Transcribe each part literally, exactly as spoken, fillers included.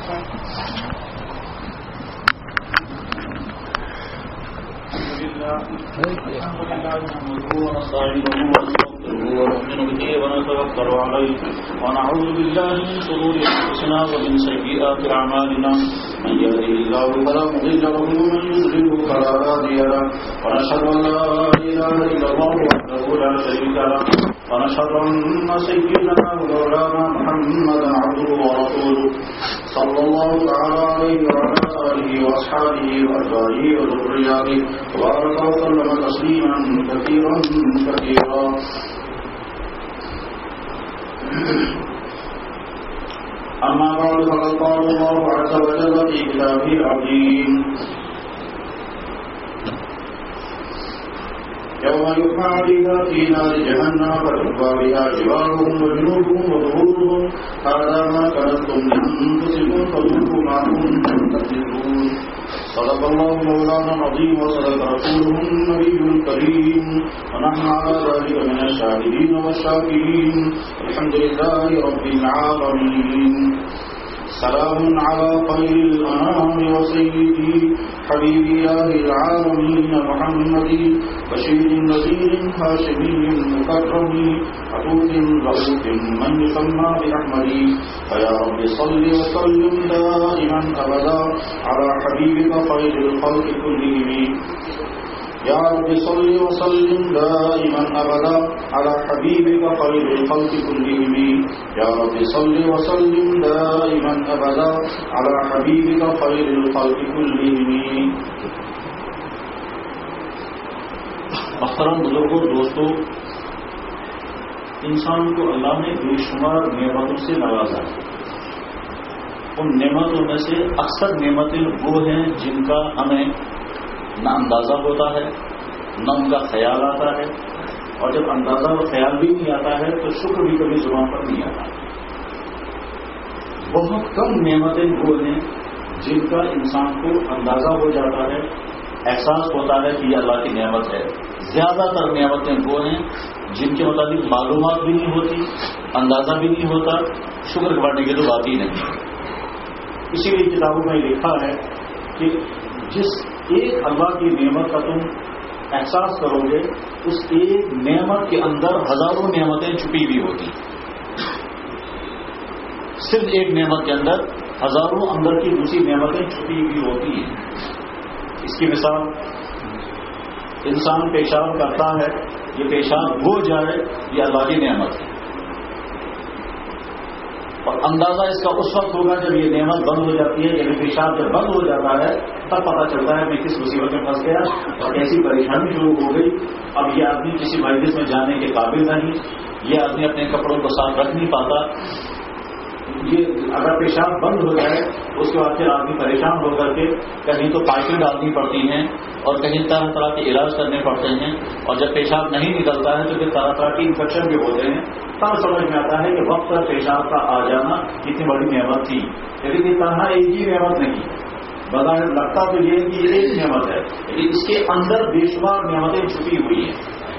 ونعوذ بالله من شرور أنفسنا ومن سيئات أعمالنا من يهده الله فلا مضل له ومن يضلل فلا هادي له ونشهد أن لا إله إلا الله وحده لا شريك له ونشهد أن سيدنا ومولانا محمدا عبده ورسوله صلى الله تعالى عليه وعلى آله وأصحابه وأزواجه وذرياته وبارك وسلم تسليما كثيرا كثيرا. أما بعد فقد قال الله عز وجل في كتابه العظيم يوم يحمى عليها في نار جهنم فتكوى بها جباههم وجنوبهم وظهورهم هذا ما كنتم لأنفسكم فذوقوا ما كنتم تكذبون. صدق الله مولانا العظيم وصدق رسوله النبي الكريم ونحن على ذلك من الشاهدين والشاكرين الحمد لله رب العالمين. سلام على خير الأنام وسيدي حبيب الله العالمين محمد بشير نذير هاشمي مكرم عطوف رؤوف من يسمى بأحمد. فيا رب صل وسلم دائما أبدا على حبيبك خير الخلق كلهم. يا رب صل وسلم دائما أبدا على حبيبك خير الخلق كلهم. يا رب صل وسلم دائما أبدا على حبيبك خير الخلق كلهم. محترم بزرگوں، دوستوں، انسان کو اللہ نے بے شمار نعمتوں سے نوازا ہے. ان نعمتوں میں سے اکثر نعمتیں وہ ہیں جن کا ہمیں نہ اندازہ ہوتا ہے نہ ان کا خیال آتا ہے، اور جب اندازہ اور خیال بھی نہیں آتا ہے تو شکر بھی کبھی زبان پر نہیں آتا. بہت کم نعمتیں وہ ہیں جن کا انسان کو اندازہ ہو جاتا ہے، احساس ہوتا ہے کہ یہ اللہ کی نعمت ہے. زیادہ تر نعمتیں وہ ہیں جن کے مطابق معلومات بھی نہیں ہوتی، اندازہ بھی نہیں ہوتا، شکر کرنے کی تو بات ہی نہیں. اسی لیے کتابوں میں لکھا ہے کہ جس ایک اللہ کی نعمت کا تم احساس کرو گے، اس ایک نعمت کے اندر ہزاروں نعمتیں چھپی ہوئی ہوتی. صرف ایک نعمت کے اندر ہزاروں اندر کی دوسری نعمتیں چھپی ہوئی ہوتی ہیں. اس کی مثال، انسان پیشاب کرتا ہے، یہ پیشاب ہو جائے یہ اللہ کی نعمت ہے، اور اندازہ اس کا اس وقت ہوگا جب یہ نعمت بند ہو جاتی ہے. یعنی پیشاب جب بند ہو جاتا ہے تب پتہ چلتا ہے کہ کس مصیبت میں پھنس گیا اور ایسی پریشانی شروع ہو گئی. اب یہ آدمی کسی مجلس میں جانے کے قابل نہیں، یہ آدمی اپنے کپڑوں کو صاف رکھ نہیں پاتا. یہ اگر پیشاب بند ہو جائے اس کے بعد پھر آدمی پریشان ہو کر کے کہیں تو پائپیں ڈالنی پڑتی ہیں اور کہیں طرح طرح کے علاج کرنے پڑتے ہیں، اور جب پیشاب نہیں نکلتا ہے تو پھر طرح طرح کے انفیکشن بھی ہوتے ہیں. تب سمجھ میں آتا ہے کہ وقت پر پیشاب کا آ جانا کتنی بڑی نعمت تھی. لیکن یہ تنہا ایک ہی نعمت نہیں، بظاہر لگتا تو یہ کہ یہ ایک نعمت ہے، لیکن اس کے اندر بے شمار نعمتیں چھپی ہوئی ہیں.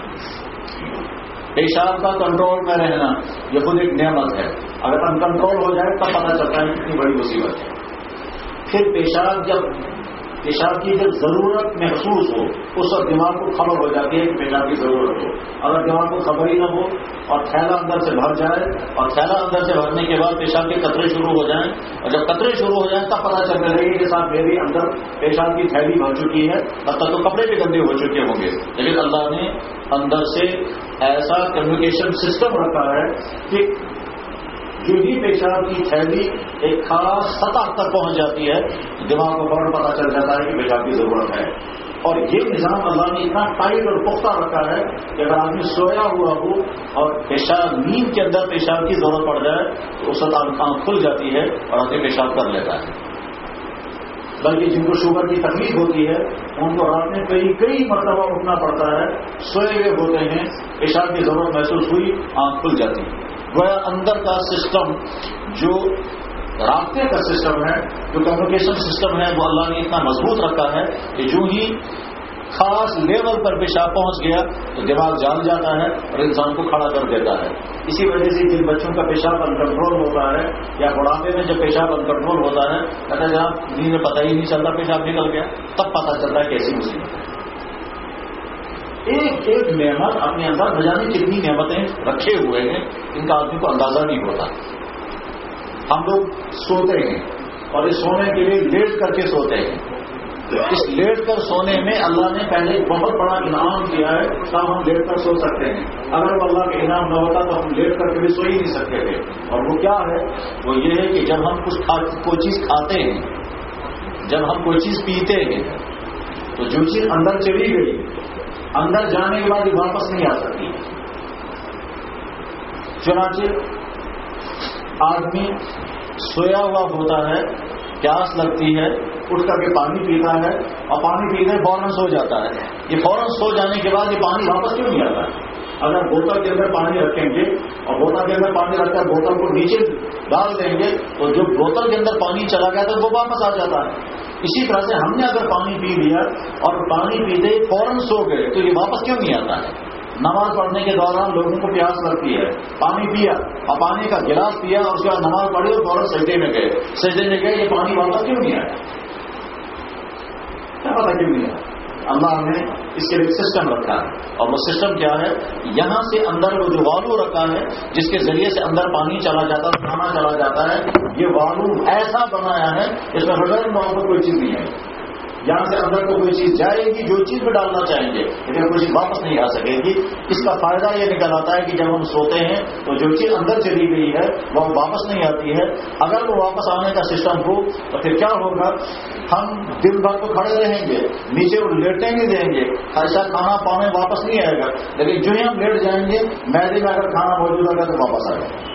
پیشاب کا کنٹرول میں رہنا یہ خود ایک نعمت ہے. اگر ان کنٹرول ہو جائے تب پتہ چلتا ہے کتنی بڑی مصیبت ہے. پھر پیشاب جب پیشاب کی جب ضرورت محسوس ہو اس وقت دماغ کو خبر ہو جاتی ہے کہ پیشاب کی ضرورت ہو. اگر دماغ کو خبر ہی نہ ہو اور تھیلا اندر سے بھر جائے، اور تھیلا اندر سے بھرنے کے بعد پیشاب کے قطرے شروع ہو جائیں، اور جب قطرے شروع ہو جائیں تب پتہ چلنے لگے کہ صاحب میری اندر پیشاب کی تھیلی بھر چکی ہے. اب تک تو کپڑے بھی گندے ہو چکے ہوں گے، لیکن اللہ نے اندر سے ایسا کمیونیکیشن سسٹم رکھا ہے کہ جو ہی پیشاب کی تھیلی ایک خاص سطح تک پہنچ جاتی ہے دماغ کو فوراً پتہ چل جاتا ہے کہ پیشاب کی ضرورت ہے. اور یہ نظام اللہ نے اتنا ٹائٹ اور پختہ رکھا ہے کہ اگر آدمی سویا ہوا ہو اور پیشاب نیند کے اندر پیشاب کی ضرورت پڑ جائے تو اس وقت آنکھ کھل جاتی ہے اور آدمی پیشاب کر لیتا ہے. بلکہ جن کو شوگر کی تکلیف ہوتی ہے ان کو رات میں کئی کئی مرتبہ اٹھنا پڑتا ہے، سوئے ہوئے ہوتے ہیں، پیشاب کی ضرورت محسوس ہوئی آنکھ کھل جاتی ہے. وہ اندر کا سسٹم جو رابطے کا سسٹم ہے، جو کمیونیکیشن سسٹم ہے، وہ اللہ نے اتنا مضبوط رکھا ہے کہ جو ہی خاص لیول پر پیشاب پہنچ گیا تو دماغ جان جاتا ہے اور انسان کو کھڑا کر دیتا ہے. اسی وجہ سے جن بچوں کا پیشاب ان کنٹرول ہوتا ہے یا بڑھاپے میں جب پیشاب ان کنٹرول ہوتا ہے کہتا ہے جناب نیند میں پتہ ہی نہیں چلتا پیشاب نکل گیا, تب پتہ چلتا ہے کیسی مصیبت ہے. ایک ایک نعمت اپنے اندر نہ جانے کتنی نعمتیں رکھے ہوئے ہیں, ان کا آدمی کو اندازہ نہیں ہوتا. ہم لوگ سوتے ہیں اور اس سونے کے لیے لیٹ کر کے سوتے ہیں. اس لیٹ کر سونے میں اللہ نے پہلے بہت بڑا انعام کیا ہے تب ہم لیٹ کر سو سکتے ہیں. اگر وہ اللہ کا انعام نہ ہوتا تو ہم لیٹ کر کے بھی سو ہی نہیں سکتے تھے. اور وہ کیا ہے, وہ یہ ہے کہ جب ہم کچھ کوئی چیز کھاتے ہیں, جب ہم کوئی چیز پیتے ہیں تو جو چیز اندر چلی گئی اندر جانے کے بعد یہ واپس نہیں آ سکتی. چنانچہ آدمی سویا ہوا ہوتا ہے, پیاس لگتی ہے, اٹھ کر کے پانی پیتا ہے اور پانی پیتے فوراً سو جاتا ہے. یہ فوراً سو جانے کے بعد یہ پانی واپس کیوں نہیں آتا؟ اگر بوتل کے اندر پانی رکھیں گے اور بوتل کے اندر پانی رکھ کر بوتل کو نیچے ڈال دیں گے تو جو بوتل کے اندر پانی چلا گیا تھا وہ واپس آ جاتا ہے. اسی طرح سے ہم نے اگر پانی پی لیا اور پانی پیتے فوراً سو گئے تو یہ واپس کیوں نہیں آتا ہے؟ نماز پڑھنے کے دوران لوگوں کو پیاس لگتی ہے, پانی پیا اور پانی کا گلاس پیا اور اس کے بعد نماز پڑھی اور فوراً سجدے میں گئے, سجدے میں گئے, یہ پانی واپس کیوں نہیں آیا؟ کیا پتا کیوں نہیں آیا؟ اللہ نے اس کے لیے سسٹم رکھا ہے. اور وہ سسٹم کیا ہے؟ یہاں سے اندر وہ جو والو رکھا ہے جس کے ذریعے سے اندر پانی چلا جاتا ہے, کھانا چلا جاتا ہے, یہ والو ایسا بنایا ہے اس میں بغیر محبت کوئی چیز نہیں ہے. یہاں سے اندر کو کوئی چیز جائے گی, جو چیز بھی ڈالنا چاہیں گے لیکن کوئی چیز واپس نہیں آ سکے گی. اس کا فائدہ یہ نکل آتا ہے کہ جب ہم سوتے ہیں تو جو چیز اندر چلی گئی ہے وہ واپس نہیں آتی ہے. اگر وہ واپس آنے کا سسٹم ہو تو پھر کیا ہوگا؟ ہم دن بھر کو کھڑے رہیں گے, نیچے لیٹیں گے دیں گے, ایسا کھانا پانے واپس نہیں آئے گا. لیکن جو ہی ہم لیٹ جائیں گے معدے میں اگر کھانا موجود ہوگا تو واپس آئے گا.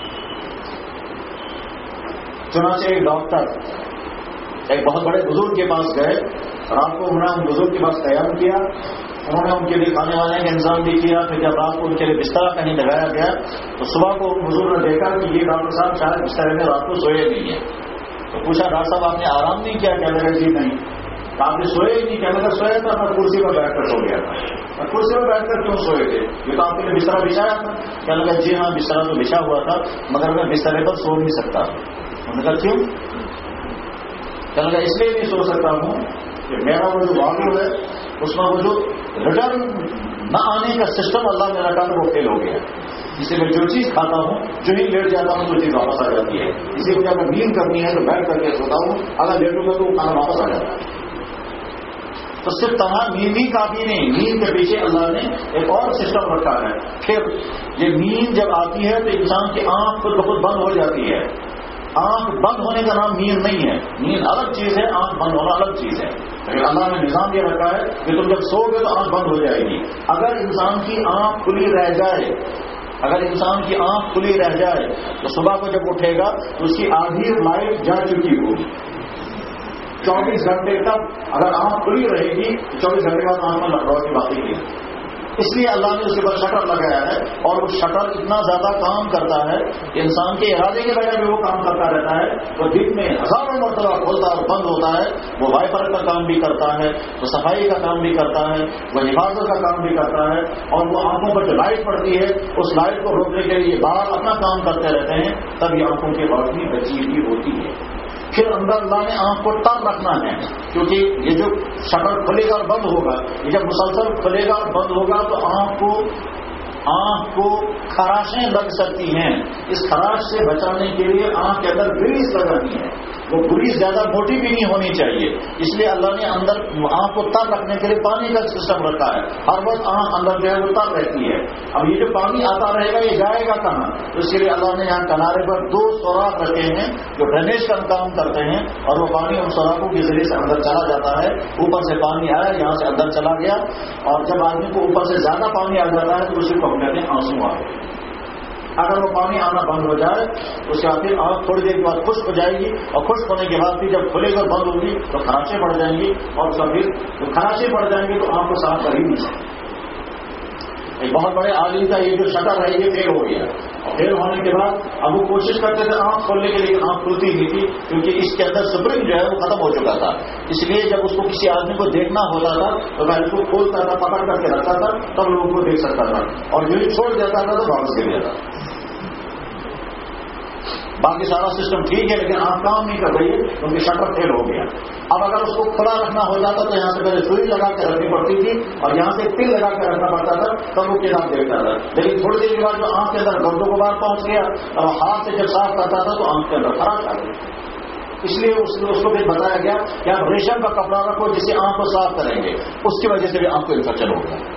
چنانچہ ایک ڈاکٹر ایک بہت بڑے بزرگ کے پاس گئے, رات کو انہوں نے ان بزرگ کے پاس قیام کیا, انہوں نے ان کے لیے کھانے وانے کا انتظام بھی کیا. پھر جب رات کو ان کے لیے بستر کہیں لگایا گیا تو صبح کو بزرگ نے دیکھا کہ یہ ڈاکٹر صاحب شاید بستر میں رات کو سوئے نہیں ہیں. تو پوچھا ڈاکٹر صاحب آپ نے آرام نہیں کیا؟ کہنے لگا جی نہیں. آپ نے سوئے ہی نہیں؟ کہنے لگا سویا تھا, میں کرسی پر بیٹھ کر سو گیا تھا. میں کرسی پر بیٹھ کر کیوں سوئے تھے؟ یہ تو آپ کے لیے بستر بچھایا تھا. کہنے لگا جی ہاں بستر تو بچھا ہوا تھا مگر میں بستر پر سو نہیں سکتا. انہوں نے کہا کیوں؟ کہنے لگا اس لیے نہیں سو سکتا ہوں کہ میرا وہ جو والو ہے اس میں وہ جو ریٹرن نہ آنے کا سسٹم اللہ نے رکھا وہ فیل ہو گیا. اس لیے میں جو چیز کھاتا ہوں جو ہی لیٹ جاتا ہوں وہ چیز واپس آ جاتی ہے. اسی وجہ میں نیند کرنی ہے تو بیٹھ کر کے سوتا ہوں, اگر لیٹوں گا تو وہ کھانا واپس آ جاتا ہے. تو صرف تنہا نیند ہی کافی نہیں, نیند کے پیچھے اللہ نے ایک اور سسٹم رکھا ہے. پھر یہ نیند جب آتی ہے تو انسان کی آنکھ خود بخود بند ہو جاتی ہے. آنکھ بند ہونے کا نام نیند نہیں ہے. نیند الگ چیز ہے, آنکھ بند ہونا الگ چیز ہے. لیکن اللہ نے نظام یہ رکھا ہے کہ تم جب سو گے تو آنکھ بند ہو جائے گی. اگر انسان کی آنکھ کھلی رہ جائے اگر انسان کی آنکھ کھلی رہ جائے تو صبح کو جب اٹھے گا تو اس کی آدھی لائٹ جا چکی ہوگی. چوبیس گھنٹے تک اگر آنکھ کھلی رہے گی تو چوبیس گھنٹے بعد آنکھ میں لگاؤ کی باتیں کی. اس لیے اللہ نے اس کے اوپر شٹر لگایا ہے اور وہ شٹر اتنا زیادہ کام کرتا ہے کہ انسان کے ارادے کے بغیر بھی وہ کام کرتا رہتا ہے. وہ دن میں ہزاروں مرتبہ کھولتا اور بند ہوتا ہے. وہ وائپر کا کام بھی کرتا ہے, وہ صفائی کا کام بھی کرتا ہے, وہ حفاظت کا کام بھی کرتا ہے, اور وہ آنکھوں پر جو لائٹ پڑتی ہے اس لائٹ کو روکنے کے لیے باہر اپنا کام کرتے رہتے ہیں. تب یہ آنکھوں کی روشنی بچی ہوئی ہوتی ہے. پھر اندر اللہ نے آنکھ کو تر رکھنا ہے کیونکہ یہ جو شٹر کھلے گا اور بند ہوگا, یہ جب مسلسل کھلے گا اور بند ہوگا تو آنکھ کو آنکھ کو خراشیں لگ سکتی ہیں. اس خراش سے بچانے کے لیے آنکھ کے اندر گریس لگانی ہے. وہ گریس زیادہ موٹی بھی نہیں ہونی چاہیے. اس لیے اللہ نے اندر آنکھ کو تر رکھنے کے لیے پانی کا سسٹم رکھا ہے. ہر وقت آنکھ اندر جو ہے وہ تر رہتی ہے. اب یہ جو پانی آتا رہے گا یہ جائے گا کہاں؟ تو اس کے لیے اللہ نے یہاں کنارے پر دو سوراخ رکھے ہیں جو ڈرینیج کا کام کرتے ہیں, اور وہ پانی ان سوراخوں کے ذریعے سے اندر چلا جاتا ہے. اوپر سے پانی آیا, یہاں سے اندر چلا گیا, اور جب آدمی کو اوپر سے زیادہ پانی آ جاتا ہے تو اسی کو ہم کہتے ہیں آنسو آ گئے. اگر وہ پانی آنا بند ہو جائے اس کے بعد پھر آنکھ تھوڑی دیر کے بعد خشک ہو جائے گی, اور خشک ہونے کے بعد پھر جب کھلے کر بند ہوگی تو خراشیں پڑ جائیں گی, اور پھر جب خراشیں پڑ جائیں گی تو آنکھ کو صاف کر ہی نہیں سکتے. ایک بہت بڑے عالم کا یہ جو شٹر ہے یہ فیل ہو گیا، اور فیل ہونے کے بعد اب وہ کوشش کرتے تھے آنکھ کھولنے کے لیے، آنکھ کھلتی نہیں تھی کیونکہ اس کے اندر سپرنگ جو ہے وہ ختم ہو چکا تھا. اس لیے جب اس کو کسی آدمی کو دیکھنا ہوتا تھا تو میں اس کو کھولتا تھا، پکڑ کر کے رکھتا تھا، تب لوگوں کو دیکھ سکتا تھا، اور جو چھوڑ دیتا تھا تو واپس گر جاتا. باقی سارا سسٹم ٹھیک ہے لیکن آپ کام نہیں کر رہی ہے کیونکہ شٹر فیل ہو گیا. اب اگر اس کو کھلا رکھنا ہو جاتا تو یہاں سے پہلے سوئی لگا کے رکھنی پڑتی تھی اور یہاں سے پل لگا کے رکھنا پڑتا تھا، تب وہ کتاب دیکھتا تھا. لیکن تھوڑی دیر کے بعد جو آنکھ کے اندر گردوں کو باہر پہنچ گیا اور ہاتھ سے جب صاف کرتا تھا تو آنکھ کے اندر خراش آ گئی. اس لیے اس کو پھر بتایا گیا کہ آپ ریشم کا کپڑا رکھو جس سے آنکھ کو صاف کریں گے، اس کی وجہ سے بھی آنکھ کو انفیکشن ہو گیا.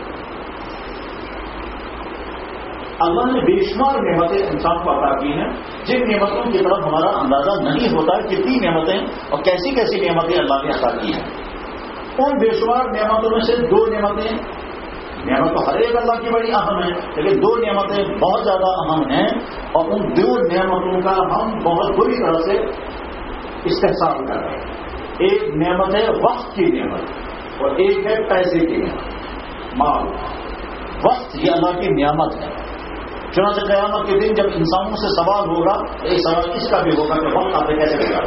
اللہ نے بے شمار نعمتیں انسان کو عطا کی ہیں جن نعمتوں کی طرف ہمارا اندازہ نہیں ہوتا ہے کتنی نعمتیں اور کیسی کیسی نعمتیں اللہ نے عطا کی ہیں. ان بے شمار نعمتوں میں سے دو نعمتیں، نعمت تو ہر ایک اللہ کی بڑی اہم ہے لیکن دو نعمتیں بہت زیادہ اہم ہیں اور ان دو نعمتوں کا ہم بہت بری طرح سے استحصال کر رہے ہیں. ایک نعمت ہے وقت کی نعمت اور ایک ہے پیسے کی نعمت، مال. وقت یہ اللہ کی نعمت ہے. چنانچہ قیامت کے دن جب انسانوں سے سوال ہوگا تو ایک سوال اس کا بھی ہوگا کہ وقت آپ نے کیسے بگاڑا.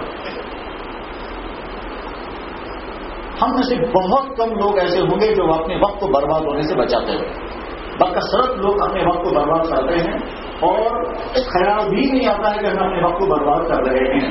ہم میں سے بہت کم لوگ ایسے ہوں گے جو اپنے وقت کو برباد ہونے سے بچاتے ہیں. بکثرت لوگ اپنے وقت کو برباد کرتے ہیں اور خیال بھی نہیں آتا ہے کہ ہم اپنے وقت کو برباد کر رہے ہیں.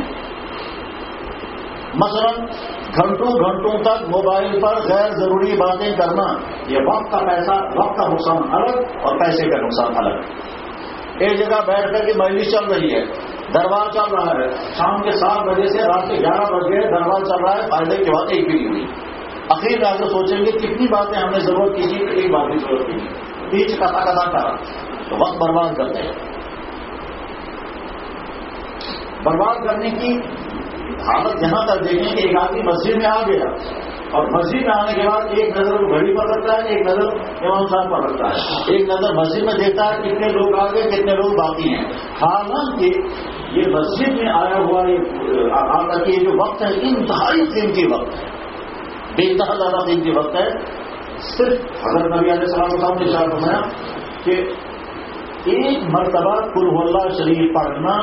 مثلا گھنٹوں گھنٹوں تک موبائل پر غیر ضروری باتیں کرنا، یہ وقت کا پیسہ وقت کا نقصان الگ اور پیسے کا نقصان الگ. ایک جگہ بیٹھ کر کے مجلس چل رہی ہے، دربار چل رہا ہے، شام کے سات بجے سے رات کے گیارہ بجے دربار چل رہا ہے، فائدے کی بات ایک بھی نہیں ہوئی. اخیر میں آگے سوچیں گے کتنی باتیں ہم نے ضرورت کی تھی، ایک بات کی ضرورت کی تھی، بیچ کتا کتا کرا تو وقت برباد کرتے ہیں. برباد کرنے کی حالت یہاں تک دیکھیں کہ ایک آدمی مسجد میں آ گیا اور مسجد میں آنے کے بعد ایک نظر وہ گھڑی پر رکھتا ہے، ایک نظر امام صاحب پر رکھتا ہے، ایک نظر مسجد میں دیکھتا ہے کتنے لوگ آ گئے کتنے لوگ باقی ہیں. حالانکہ یہ مسجد میں آیا ہوا یہ یہ جو وقت ہے انتہائی قیمتی وقت ہے، بے انتہا زیادہ قیمتی وقت ہے. صرف حضرت نبی علیہ السلام صاحب نے ارشاد فرمایا کہ ایک مرتبہ قل هو اللہ شریف پڑھنا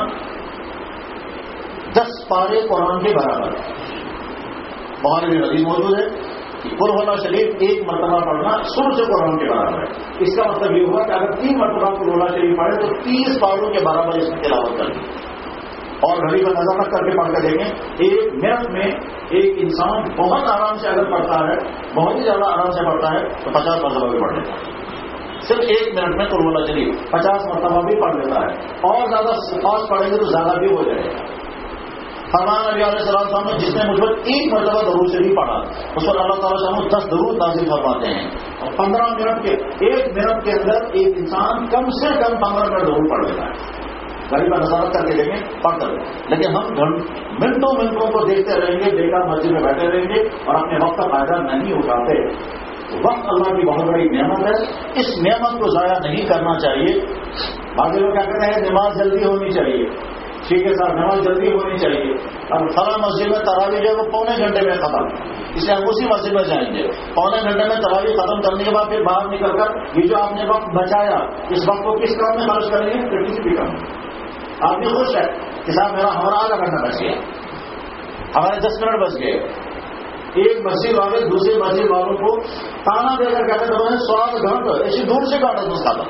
دس پارے قرآن کے برابر ہے. بہت بھی حدیث موجود ہے کہ قل هو اللہ شریف ایک مرتبہ پڑھنا سر سے قرآن کے برابر ہے. اس کا مطلب یہ ہوا کہ اگر تین مرتبہ قل هو اللہ شریف پڑھے تو تیس پاروں کے برابر اس کی تلاوت کر دی. اور گھڑی پر نظر رکھ کر کے پڑھ کر دیکھیں ایک منٹ میں ایک انسان بہت آرام سے اگر پڑھتا ہے، بہت ہی زیادہ آرام سے پڑھتا ہے تو پچاس مرتبہ بھی پڑھ لیتا ہے. صرف ایک منٹ میں قل هو اللہ شریف پچاس مرتبہ بھی پڑھ لیتا ہے، اور زیادہ خاص پڑھیں گے تو زیادہ بھی ہو جائے گا. فرمان نبی علیہ السلام صاحب نے جس نے مجھ پر ایک مرتبہ درود شریف پڑھا اس پر اللہ تعالیٰ صاحب دس درود نازل فرماتے ہیں. اور پندرہ منٹ کے ایک منٹ کے اندر ایک انسان کم سے کم پندرہ منٹ درود پڑھ لیتا ہے. گھڑی پر نظارت کر کے دیکھیں پڑھ کر. لیکن ہم منٹوں منٹوں کو دیکھتے رہیں گے، بیکار مسجد میں بیٹھے رہیں گے اور اپنے وقت کا فائدہ نہیں اٹھاتے. وقت اللہ کی بہت بڑی نعمت ہے، اس نعمت کو ضائع نہیں کرنا چاہیے. بعض لوگ کیا کہتے ہیں نماز جلدی ہونی چاہیے، ٹھیک ہے صاحب نماز جلدی ہونی چاہیے. اب فلاں مسجد میں تراویح جو ہے وہ پونے گھنٹے میں ختم، اس لیے ہم اسی مسجد میں جائیں گے. پونے گھنٹے میں تراویح ختم کرنے کے بعد پھر باہر نکل کر یہ جو آپ نے وقت بچایا اس وقت کو کس کام میں خرچ کریں گے؟ پھر کسی بھی کام میں. آدمی خوش ہے کہ صاحب میرا ہمارا آدھا گھنٹہ بچ گیا، ہمارے دس منٹ بچ گئے. ایک مسجد والے دوسری مسجد والوں کو تانا دے کر کہتے ہیں سواد گھنٹہ ایسی دور سے کاٹا تم کھاتا.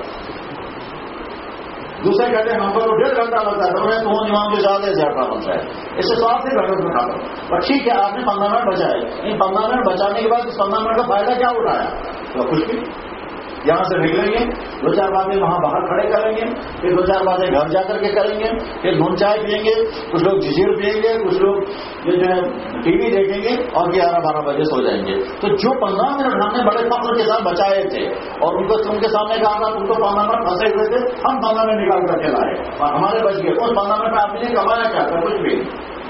دوسرے کہتے ہیں ہم پر ڈیڑھ گھنٹہ لگتا ہے تو تو امام کے زیادہ زیادہ بنتا ہے، اس سے سواد سے گھنٹہ میں کھاتا. اور ٹھیک ہے آپ نے پندرہ منٹ بچائے، ان پندرہ منٹ بچانے کے بعد اس پندرہ منٹ کا فائدہ کیا اٹھایا؟ تو کچھ بھی. یہاں سے نکلیں گے، دو چار باتیں وہاں باہر کھڑے کریں گے، پھر دو چار باتیں گھر جا کر کے کریں گے، پھر نون چائے پئیں گے، کچھ لوگ جھجیر پئیں گے، کچھ لوگ جو ہے ٹی وی دیکھیں گے اور گیارہ بارہ بجے سو جائیں گے. تو جو پندرہ منٹ ہم نے بڑے فخر کے ساتھ بچائے تھے اور ان کو ان کے سامنے کہا تھا تم کو پندرہ منٹ پھنسے ہوئے تھے، ہم پندرہ منٹ نکال کر کے لائے اور ہمارے بچ گئے. اس پندرہ منٹ آپ نے کمایا کیا تھا؟ کچھ بھی.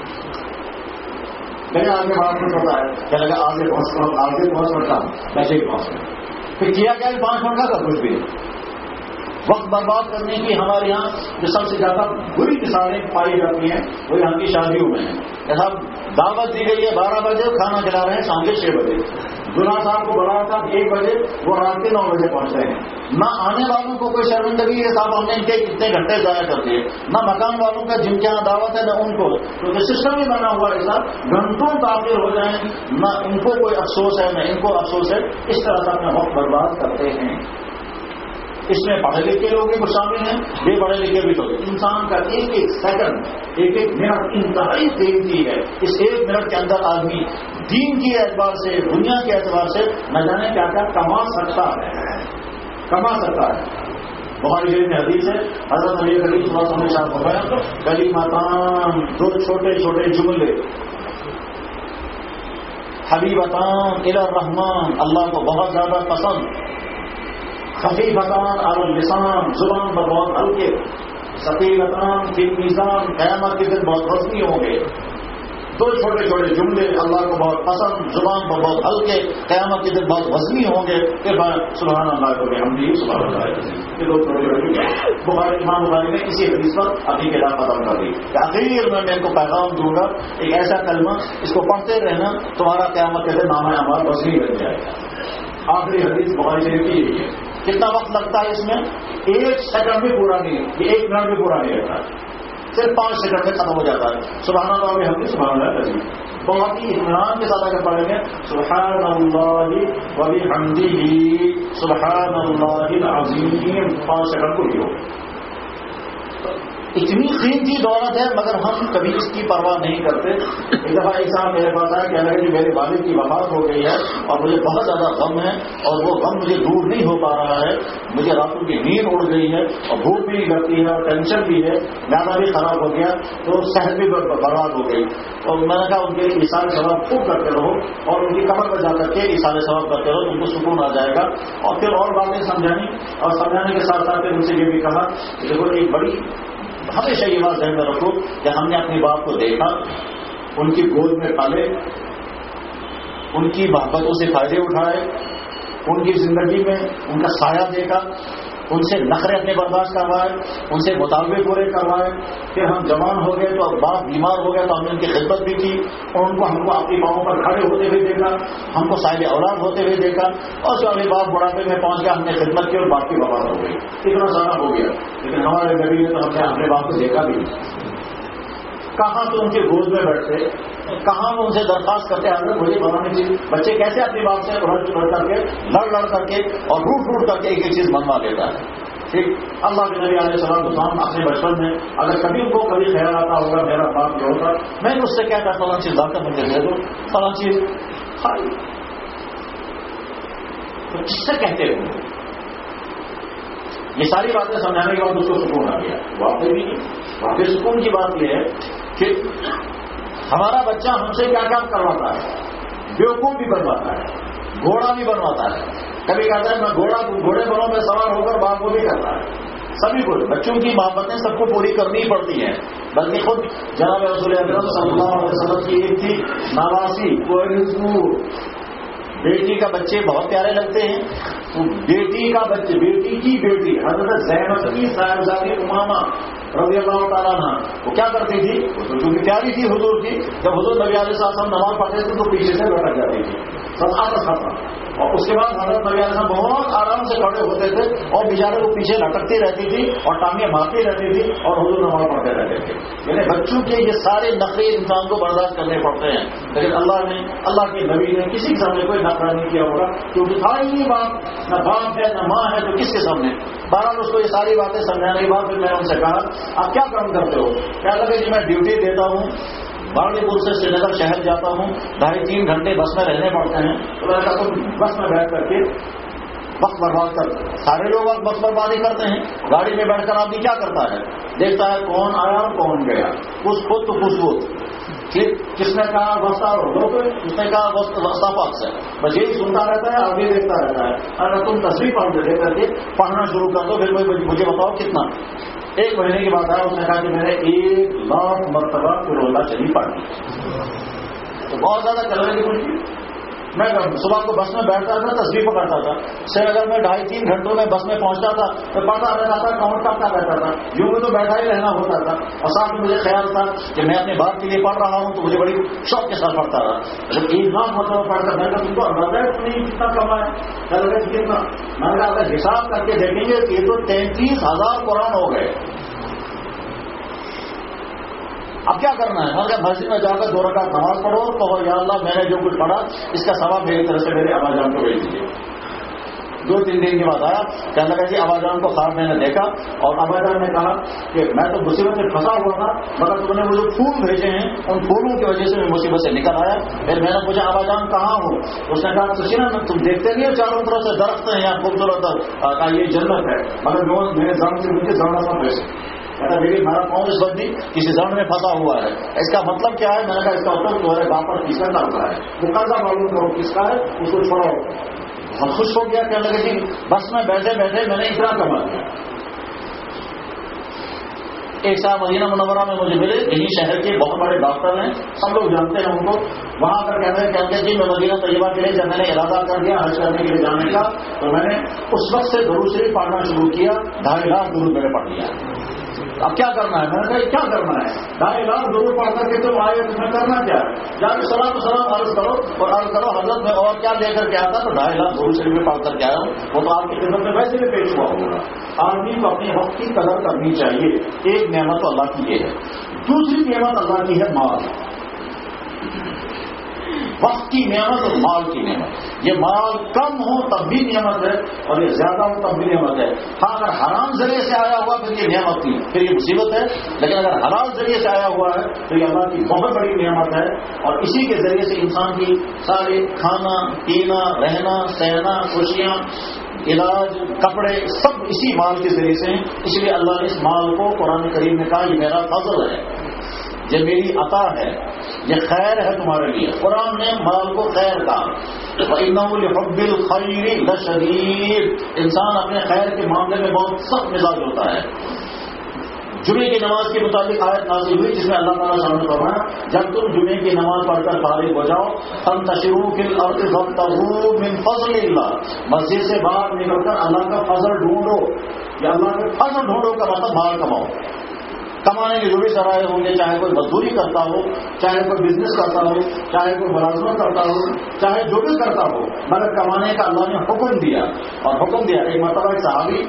میں نے آگے بات نہیں پتا ہے کیا لگا آگے آگے پہنچ پڑتا ہوں ویسے ہی پہنچ گیا. پھر کیا کیا پانچ منٹ کا کچھ بھی. وقت برباد کرنے کی ہمارے یہاں جو سب سے زیادہ بری مثالیں پائی جاتی ہیں وہ یہاں کی شادیوں میں ہیں. جیسا دعوت دی گئی ہے بارہ بجے, کھانا کھلا رہے ہیں شام کے چھ بجے. دلہا صاحب کو بلایا تھا ایک بجے, وہ رات کے نو بجے پہنچ رہے ہیں. نہ آنے والوں کو کوئی شرمندگی ہے صاحب ہم نے ان کے کتنے گھنٹے ضائع کر دیے, نہ مکان والوں کا جن کے یہاں دعوت ہے نہ ان کو, کیونکہ سسٹم ہی بنا ہوا ہے صاحب گھنٹوں تاخیر ہو جائیں, نہ ان کو کوئی افسوس ہے نہ ان کو افسوس ہے. اس طرح سے اپنا وقت برباد کرتے ہیں. اس میں پڑھے لکھے لوگ بھی شامل ہیں, بے پڑھے لکھے بھی لوگ. انسان کا ایک ایک سیکنڈ, ایک ایک منٹ انتہائی قیمتی ہے. اس ایک منٹ کے اندر آدمی دین کے اعتبار سے, دنیا کے اعتبار سے نہ جانے کیا کیا کما سکتا ہے کما سکتا ہے. بخاری شریف میں حدیث ہے, حضرت نبی کریم صلی اللہ علیہ وسلم نے فرمایا کلمتان, دو چھوٹے چھوٹے جملے, حبیبتان الی الرحمن, اللہ کو بہت زیادہ پسند, خفیفتان علی اللسان, زبان پر بہت ہلکے, ثقیلتان فی المیزان, قیامت کے دن بہت وزنی ہوں گے. دو چھوٹے چھوٹے جملے اللہ کو بہت پسند, زبان پر بہت ہلکے, قیامت کے دن بہت وزنی ہوں گے. پھر سبحان اللہ کو بحمدہ سبحان اللہ, یہ دو چھوٹے چھوٹے. بخاری امام بخاری نے اسی حدیث پر اپنی کتاب ختم کر دی. آخر میں میں ان کو پیغام دوں گا, ایک ایسا کلمہ اس کو پڑھتے رہنا, تمہارا قیامت کے دن نام ہمارا وزنی بن جائے گا. آخری حدیث بخاری شریف کی یہی ہے. کتنا وقت لگتا ہے اس میں؟ ایک سیکنڈ بھی پورا نہیں, یہ ایک منٹ بھی پورا نہیں رہتا, صرف پانچ سیکنڈ میں ختم ہو جاتا ہے. سبحان اللہ میں ہم بھی سبحان اللہ کریں, بہت ہی اطمینان کے ساتھ اگر پڑھیں گے سبحان اللہ و بحمدہ سبحان اللہ العظیم, پانچ سیکنڈ کو ہی ہو. اتنی قیمتی دولت ہے مگر ہم کبھی اس کی پرواہ نہیں کرتے. ایک دفعہ ایک صاحب میرے پاس آیا, کہنے لگے کہ میرے والد کی وفات ہو گئی ہے اور مجھے بہت زیادہ غم ہے, اور وہ غم مجھے دور نہیں ہو پا رہا ہے, مجھے راتوں کی نیند اڑ گئی ہے اور بھوک بھی کرتی ہے اور ٹینشن بھی ہے, معدہ بھی خراب ہو گیا, تو صحت بھی برباد ہو گئی. اور میں نے کہا ان کے لیے ایثار ثواب خوب کرتے رہو, اور ان کی قبر پر جا کر کے ایثار ثواب کرتے رہو, ان کو سکون آ جائے گا. اور پھر اور باتیں سمجھانی, اور سمجھانے کے ساتھ ساتھ ان سے یہ بھی کہا کہ دیکھو ایک بڑی ہمیشہ یہ بات ذہن میں رکھو کہ ہم نے اپنی باپ کو دیکھا, ان کی گود میں پالے, ان کی محبتوں سے فائدے اٹھائے, ان کی زندگی میں ان کا سایہ دیکھا, ان سے نخرے اپنے برداشت کروائے, ان سے مطالبے پورے کروائے. پھر ہم جوان ہو گئے تو اب باپ بیمار ہو گیا تو ہم نے ان کی خدمت بھی کی, اور ان کو ہم کو اپنی پاؤں پر کھڑے ہوتے ہوئے دیکھا, ہم کو صاحب اولاد ہوتے ہوئے دیکھا, اور جو ابھی باپ بڑھاپے میں پہنچ گیا ہم نے خدمت کی اور باپ کی وفات ہو گئی. اتنا سارا ہو گیا, لیکن ہمارے نبی نے تو ہم نے اپنے باپ کو دیکھا بھی نہیں. کہاں تو ان کے گود میں بیٹھتے, کہاں وہ ان سے درخواست کرتے حضرت مجھے بنانے کی. بچے کیسے اپنی باپ سے لڑ کر کے لڑ لڑ کر کے اور روٹ روٹ کر کے ایک ایک چیز منگوا لیتا ہے. ٹھیک, اللہ کے نبی علیہ السلام السلام اپنے بچپن میں اگر کبھی ان کو کبھی خیال آتا ہوگا میرا باپ جو ہوتا, میں اس سے کیا کہتا فلاں چیز لا کر مجھے دے دو, فلاں چیز کھائی. تو کس سے کہتے ہو؟ یہ ساری باتیں سمجھانے کے بعد اس کو سکون آ گیا. واقعی بھی نہیں, واقعی سکون کی بات یہ ہے کہ ہمارا بچہ ہم سے کیا کام کرواتا ہے, بیوقوف بھی بنواتا ہے, گھوڑا بھی بنواتا ہے. کبھی کہتا ہے میں گھوڑا گھوڑے بڑوں میں سوار ہو کر باپ کو بھی کرتا ہے. سبھی کو بچوں کی محبتیں سب کو پوری کرنی پڑتی ہیں. بلکہ خود جناب رسول اکرم صلی اللہ علیہ وسلم کی ایک تھی نواسی, بیٹی کا بچے بہت پیارے لگتے ہیں. بیٹی کا بچے, بیٹی کی بیٹی حضرت زینب کی صاحبزادی امامہ رضی اللہ تعالیٰ عنہ, وہ کیا کرتی تھی, چونکہ پیاری تھی حضور کی, جب حضور نبی علیہ السلام نماز پڑھتے تھے تو پیچھے سے لٹک جاتی تھی, سب آتا سب. اور اس کے بعد حضرت نبی علیہ السلام بہت آرام سے کھڑے ہوتے تھے اور بیچارے کو پیچھے لٹکتی رہتی تھی اور ٹانگیں مارتی رہتی تھی اور حضور نماز پڑھتے رہتے تھے. یعنی بچوں کے یہ سارے نخرے انسان کو برداشت کرنے پڑتے ہیں, لیکن اللہ نے, اللہ کے نبی نے کسی کے سامنے کوئی نخرا نہیں کیا ہوگا, کیونکہ تھا ہی نہیں باپ, نہ باپ ہے نہ ماں ہے, تو کس کے سامنے. بہرحال اس کو یہ ساری باتیں سمجھانے کے بعد پھر میں نے ان سے کہا آپ کیا کام کرتے ہو؟ کیا لگے جی میں ڈیوٹی دیتا ہوں, باڑی پور سے سری نگر شہر جاتا ہوں, ڈھائی تین گھنٹے بس میں رہنے پڑتے ہیں. تو میں نے کہا تم بس میں بیٹھ کر کے وقت برباد کر, سارے لوگ وقت بس بربادی کرتے ہیں, گاڑی میں بیٹھ کر آدمی کیا کرتا ہے, دیکھتا ہے کون آیا اور کون گیا, کچھ خود تو کچھ خود, کس نے کہا وسطہ روڈ پہ, کس نے کہا وسطہ پاک سے, بس یہی سنتا رہتا ہے, آگے دیکھتا رہتا ہے. اگر تم تصویر پڑھ دے کر کے پڑھنا شروع کر دو, پھر مجھے بتاؤ کتنا. ایک مہینے کے بعد آیا, اس نے کہا کہ میں نے ایک لاکھ مرتبہ روزہ شریف پڑھ لی. تو بہت زیادہ کلر کی خوشی, میں صبح کو بس میں بیٹھتا تھا، تصویر پکڑتا تھا، سر اگر میں ڈھائی تین گھنٹوں میں بس میں پہنچتا تھا تو پڑھتا رہتا تھا، کاؤنٹ کرتا رہتا تھا، یوں میں تو بیٹھا ہی رہنا ہوتا تھا، اور ساتھ میں مجھے خیال تھا کہ میں اپنے باپ کے لیے پڑھ رہا ہوں تو مجھے بڑی شوق کے ساتھ پڑھتا رہا. جب ایک لاکھ مرتبہ پڑھتا میں نے تم کو اندازہ نہیں کتنا کمایا، کتنا میں نے اگر حساب کر کے دیکھیں گے کہ یہ تو تینتیس ہزار قرآن ہو گئے. اب کیا کرنا ہے؟ مگر مسجد میں جا کر دو رکعت نماز پڑھو اور کہو یا اللہ میں نے جو کچھ پڑھا اس کا ثواب میری طرف سے میرے ابا جان کو بھیج دیجیے. دو تین دن کے بعد آیا، کہنے لگا جی ابا جان کو خواب میں نے دیکھا اور ابا جان نے کہا کہ میں تو مصیبت میں پھنسا ہوا تھا مگر تم نے مجھے پھول بھیجے ہیں، ان پھولوں کی وجہ سے میں مصیبت سے نکل آیا. پھر میں نے پوچھا ابا جان کہاں ہو؟ اس نے کہا سچی نا تم دیکھتے نہیں ہو چاروں طرف سے درخت ہیں یہاں خوبصورت کا یہ جنت ہے، مگر میرے زن سے مجھے زڑنا تھا پیسے. میری میرا پاؤں اس وقت بھی کسی زڑ میں پھنسا ہوا ہے. اس کا مطلب کیا ہے؟ میں نے کہا اس کا مطلب تمہارے باپ پر کس کا ڈالتا ہے، وہ قرضہ معلوم کرو کس کا ہے، اس کو چھوڑو. بہت خوش ہو گیا، کہنے لگے کہ بس میں بیٹھے بیٹھے میں نے اتنا کما دیا. ایک صاحب مدینہ منورہ میں مجھے ملے، یہی شہر کے بہت بڑے ڈاکٹر ہیں، سب لوگ جانتے ہیں ان کو. وہاں پر کہتے ہیں کہتے ہیں جی میں مدینہ طیبہ کے لیے جب میں نے ارادہ کر دیا حج کرنے کے لیے جانے کا تو میں نے اس وقت سے درود شریف پڑھنا شروع کیا، ڈھائی لاکھ درود میں نے پڑھ لیا. اب کیا کرنا ہے؟ میں نے کہا کیا کرنا ہے؟ ڈھائی لاکھ درود پڑھ کر کے تم آئے تمہیں کرنا کیا ہے؟ جا کے سلام سلام عرض کرو اور عرض کرو حضرت میں اور کیا لے کر کے آتا تو ڈھائی لاکھ درود شریف میں پڑھ کر کے آیا ہوں، وہ تو آپ کی خدمت میں ویسے بھی پیش ہوا ہوگا. آدمی کو اپنے وقت کی قدر کرنی چاہیے. ایک نعمت اللہ کی یہ ہے. دوسری نعمت اللہ کی ہے مال. وقت کی نعمت اور مال کی نعمت. یہ مال کم ہو تب بھی نعمت ہے اور یہ زیادہ ہو تب بھی نعمت ہے. ہاں اگر حرام ذریعے سے آیا ہوا پھر یہ نعمت تھی، پھر یہ مصیبت ہے. لیکن اگر حلال ذریعے سے آیا ہوا ہے تو یہ اللہ کی بہت بڑی نعمت ہے. اور اسی کے ذریعے سے انسان کی سارے کھانا پینا رہنا سہنا خوشیاں علاج کپڑے سب اسی مال کے ذریعے سے ہیں. اس لیے اللہ نے اس مال کو قرآن کریم میں کہا یہ میرا فضل ہے، یہ میری عطا ہے، یہ خیر ہے تمہارے لیے. قرآن نے مال کو خیر کہا. وَإِنَّهُ لِحُبِّ الْخَيْرِ لَشَدِيدٌ. انسان اپنے خیر کے معاملے میں بہت سخت مزاج ہوتا ہے. جمعے کی نماز کے مطابق آیت نازل ہوئی جس میں اللہ تعالیٰ نے فرمایا جب تم جمعے کی نماز پڑھ کر فارغ ہو جاؤ فانتشروا فی الارض وابتغوا من فضل اللہ. مسجد سے باہر نکل کر اللہ کا فضل ڈھونڈو. یا اللہ کے فضل ڈھونڈو کا مطلب مال کماؤ. کمانے کے جو بھی ذرائع ہوں گے، چاہے کوئی مزدوری کرتا ہو، چاہے کوئی بزنس کرتا ہو، چاہے کوئی ملازمت کرتا ہو، چاہے جو بھی کرتا ہو، مگر کمانے کا اللہ نے حکم دیا. اور حکم دیا ایک مرتبہ ایک صحابی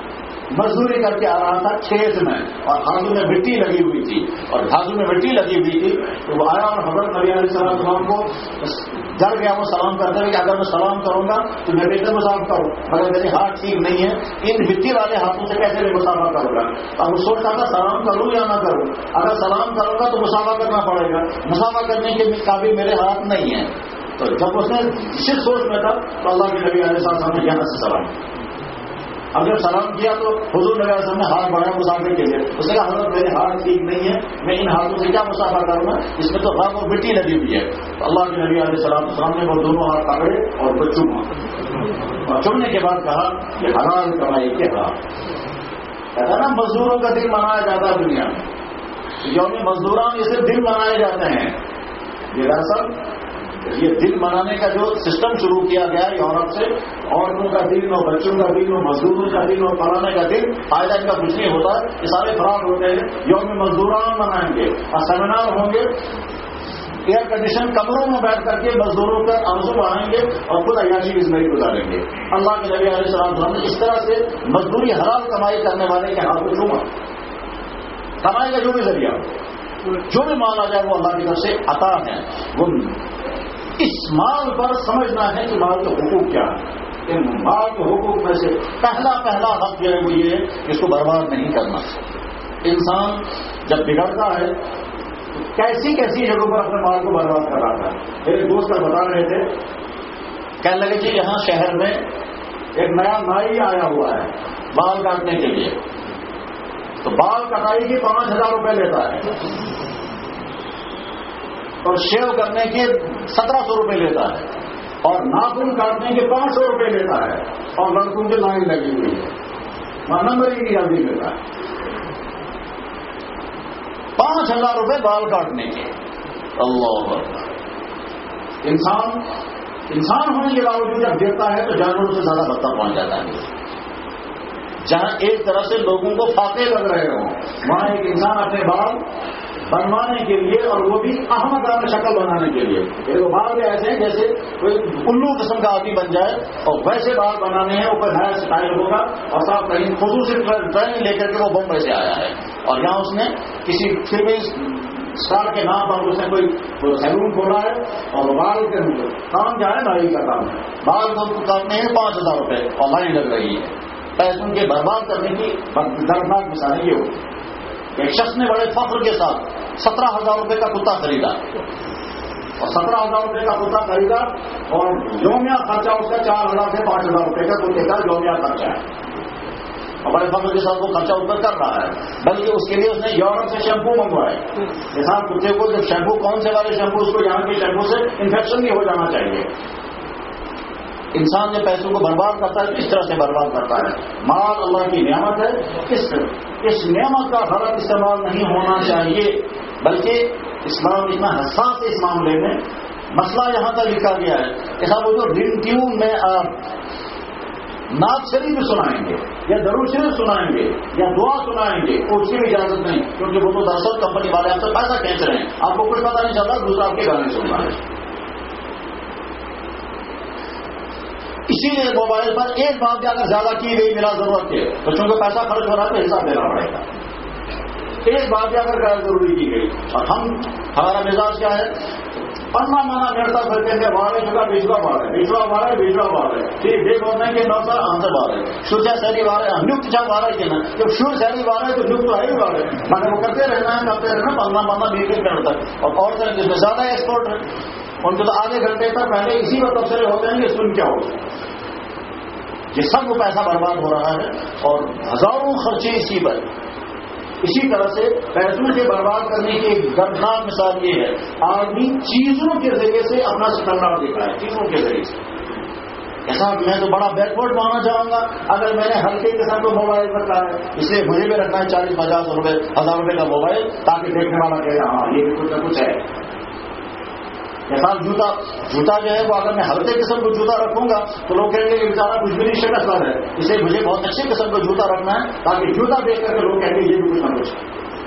مزدوری کر کے آ رہا تھا کھیت میں اور ہاتھوں میں مٹی لگی ہوئی تھی اور ہاتھوں میں مٹی لگی ہوئی تھی تو وہ آیا اور حضرت نبی علیہ السلام کو ڈر گیا. وہ سلام کرتے ہوئے کہ اگر میں سلام کروں گا تو میں بہتر مسافہ کروں، مگر میرے ہاتھ ٹھیک نہیں ہے، ان مٹی والے ہاتھوں سے کیسے میں مسافہ کروں گا؟ اب وہ سوچتا تھا سلام کروں یا نہ کروں. اگر سلام کروں گا تو مسافہ کرنا پڑے گا، مسافہ کرنے کے قابل میرے ہاتھ نہیں ہے. تو جب اس نے صرف سوچ میں تھا تو اللہ کے نبی علیہ السلام نے جنت سے سلام. اب جب سلام کیا تو حضور نبی علیہ السلام نے ہاتھ بڑھایا مسافر کے لیے. اس نے کہا حضرت میرے ہاتھ ٹھیک نہیں ہے، میں ان ہاتھوں سے کیا مسافر کروں گا، اس میں تو غم اور مٹی لگی ہوئی ہے. تو اللہ کے نبی علیہ السلام نے وہ دونوں ہاتھ پکڑے اور وہ چوما اور چومنے کے بعد کہا کہ حلال کمائی کے حرام. کہتا نا مزدوروں کا دن منایا جاتا ہے دنیا میں، یوم مزدوران اسے دن منائے جاتے ہیں. یہ دراصل یہ دن منانے کا جو سسٹم شروع کیا گیا یورپ سے، عورتوں کا دن اور بچوں کا دن اور مزدوروں کا دن اور فلانے کا دن، فائدہ ان کا کچھ نہیں ہوتا. یہ سارے فراڈ ہوتے ہیں. یوم مزدوران منائیں گے اور سیمینار ہوں گے، ایئر کنڈیشن کمروں میں بیٹھ کر کے مزدوروں کا آنسو بہائیں گے اور خود عیاشی کی زندگی گزاریں گے. اللہ کے نبی علیہ السلام نے اس طرح سے مزدوری حلال کمائی کرنے والے کے ہاتھ کو چھوما. کمائی کا جو بھی ذریعہ جو بھی مال آ جائے وہ اللہ کی طرف سے عطا ہے. وہ اس مال پر سمجھنا ہے کہ مال کے حقوق کیا ہے. ان مال کے حقوق میں سے پہلا پہلا حق جو ہے وہ یہ ہے کہ اس کو برباد نہیں کرنا. انسان جب بگڑتا ہے تو کیسی کیسی جگہوں پر اپنے مال کو برباد کر رہا تھا. میرے دوست بتا رہے تھے، کہنے لگے کہ یہاں شہر میں ایک نیا نائی آیا ہوا ہے بال کاٹنے کے لیے، تو بال کٹائی کے پانچ ہزار روپے لیتا ہے اور شیو کرنے کے سترہ سو روپے لیتا ہے اور ناخن کاٹنے کے پانچ سو روپے لیتا ہے اور لڑکوں کی لائن لگی ہوئی ہے، وہاں نمبر ہی نہیں جلدی لیتا ہے. پانچ ہزار روپے بال کاٹنے کے. اللہ اکبر. انسان انسان ہونے کے باوجود جب دیکھتا ہے تو جانوروں سے زیادہ بدتر پہنچ جاتا ہے. جہاں ایک طرح سے لوگوں کو فاقے لگ رہے ہوں وہاں ایک انسان اپنے بال بنوانے کے لیے اور وہ بھی احمدانہ شکل بنانے کے لیے ایک بال بھی ایسے ہیں جیسے کوئی الو قسم کا آدمی بن جائے اور ویسے بال بنانے ہیں اوپر نیا اسٹائل ہوگا اور صاحب کہیں خصوصی ٹریننگ لے کر کے وہ بمبئی سے آیا ہے اور یہاں اس نے کسی فلمی اسٹار کے نام پر اس نے کوئی سیلون کھولا ہے اور بال کے کام جو ہے نائی کا کام ہے بال کو کاٹنے ہیں پانچ ہزار روپے اور لائن لگ رہی ہے. پیسوں کے برباد کرنے کی دردناک مثالیں یہ ہوتی. ایک شخص نے بڑے فخر کے ساتھ سترہ ہزار روپے کا کتا خریدا اور سترہ ہزار روپے کا کتا خریدا اور یومیہ خرچہ اس کا چار ہزار سے پانچ ہزار روپے کا کتے کا یومیہ خرچہ ہے اور بڑے فخر کے ساتھ وہ خرچہ اوپر کر رہا ہے. بلکہ اس کے لیے اس نے یورپ سے شیمپو منگوائے. کسان کتے کو جب شیمپو کون سے والے شیمپو اس کو یہاں کے شیمپو سے انفیکشن نہیں ہو جانا چاہیے. انسان جو پیسوں کو برباد کرتا ہے اس طرح سے برباد کرتا ہے. مال اللہ کی نعمت ہے. اس اس نعمت کا غلط استعمال نہیں ہونا چاہیے بلکہ اسلام اتنا حساس اس معاملے میں. مسئلہ یہاں تک لکھا گیا ہے کہ صاحب وہ جو رنگ ٹیون میں آپ نعت شریف سنائیں گے یا درود شریف سنائیں گے یا دعا سنائیں گے اس کی بھی اجازت نہیں کیونکہ وہ تو دراصل کمپنی والے آپ سے پیسہ کھینچ رہے ہیں. آپ کو کچھ پتا نہیں چلتا دوسرا آپ کے گانے سن رہا ہے. اسی لیے موبائل پر ایک بات اگر زیادہ کی گئی بلا ضرورت کے تو چونکہ پیسہ خرچ ہو رہا ہے تو حساب دینا پڑے گا. ایک بات اگر غیر ضروری کی گئی اور ہم ہمارا مزاج کیا ہے پڑھنا مانا کرتا پھرتے ہیں بارے چکا بیچوا بار ہے بیچوا بار ہے بیچوا بار ہے ٹھیک دیکھ ہونا کہ نو سر آنسر بار ہے شوچا شہری بار ہے نکت چا بار ہے کہ نا جب شور شہری بار ہے تو نکت تو ہے ہی بار ہے مگر وہ کرتے رہنا ہے کرتے رہنا پڑھنا مانا بیچ کرتا ہے. اور اور طرح جس میں زیادہ ایکسپورٹ ہے ان کو تو آدھے گھنٹے تک پہلے اسی وقت تبصرے ہوتے ہیں کہ سن کیا ہو. یہ سب کو پیسہ برباد ہو رہا ہے اور ہزاروں خرچے اسی پر. اسی طرح سے پیسوں سے برباد کرنے کی ایک دردناک مثال یہ ہے آدمی چیزوں کے ذریعے سے اپنا اسٹینڈرڈ دیکھا ہے. چیزوں کے ذریعے سے ایسا میں تو بڑا بیکورڈ ماننا چاہوں گا اگر میں نے ہلکے کے ساتھ موبائل رکھا ہے اس لیے مجھے بھی رکھنا ہے چالیس پچاس روپے ہزار روپے کا موبائل تاکہ دیکھنے والا کہے ہاں یہ بھی کچھ نہ کچھ ہے. ایسا جوتا جوتا جو ہے وہ اگر میں ہلکے قسم کو جوتا رکھوں گا تو لوگ کہیں گے کہ بیچارہ کچھ بھی نہیں شکست ہے اس لیے مجھے بہت اچھے قسم کا جوتا رکھنا ہے تاکہ جوتا دیکھ کر کے لوگ کہیں گے یہ بھی کچھ نہ کچھ.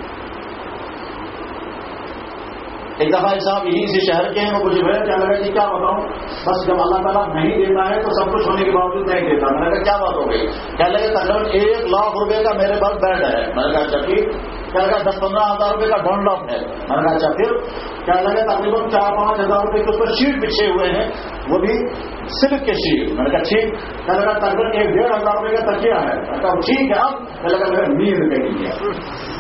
ایک دفعہ صاحب یہیں سے شہر کے ہیں وہ مجھے کیا لگا کہ کیا بتاؤں بس جب اللہ تعالیٰ نہیں دیتا ہے تو سب کچھ ہونے کے باوجود نہیں دیتا. میں نے کہا کیا بات ہو گئی کیا لگے تقریباً ایک لاکھ روپے کا میرے پاس بیڈ ہے. میں نے کہا اچھا ٹھیک. کیا لگا دس پندرہ ہزار روپے کا ڈون لاپ ہے. میں نے کہا اچھا پھر کیا لگے تقریباً چار پانچ ہزار روپے کے اس پر شیٹ بچھے ہوئے ہیں وہ بھی سلک کے شیٹ. میں نے کہا ٹھیک. کیا لگا تقریباً ایک ڈیڑھ ہزار روپے کا تکیا ہے. میں نے کہا ٹھیک ہے. اب میں لگا میرا نیند کہیں گیا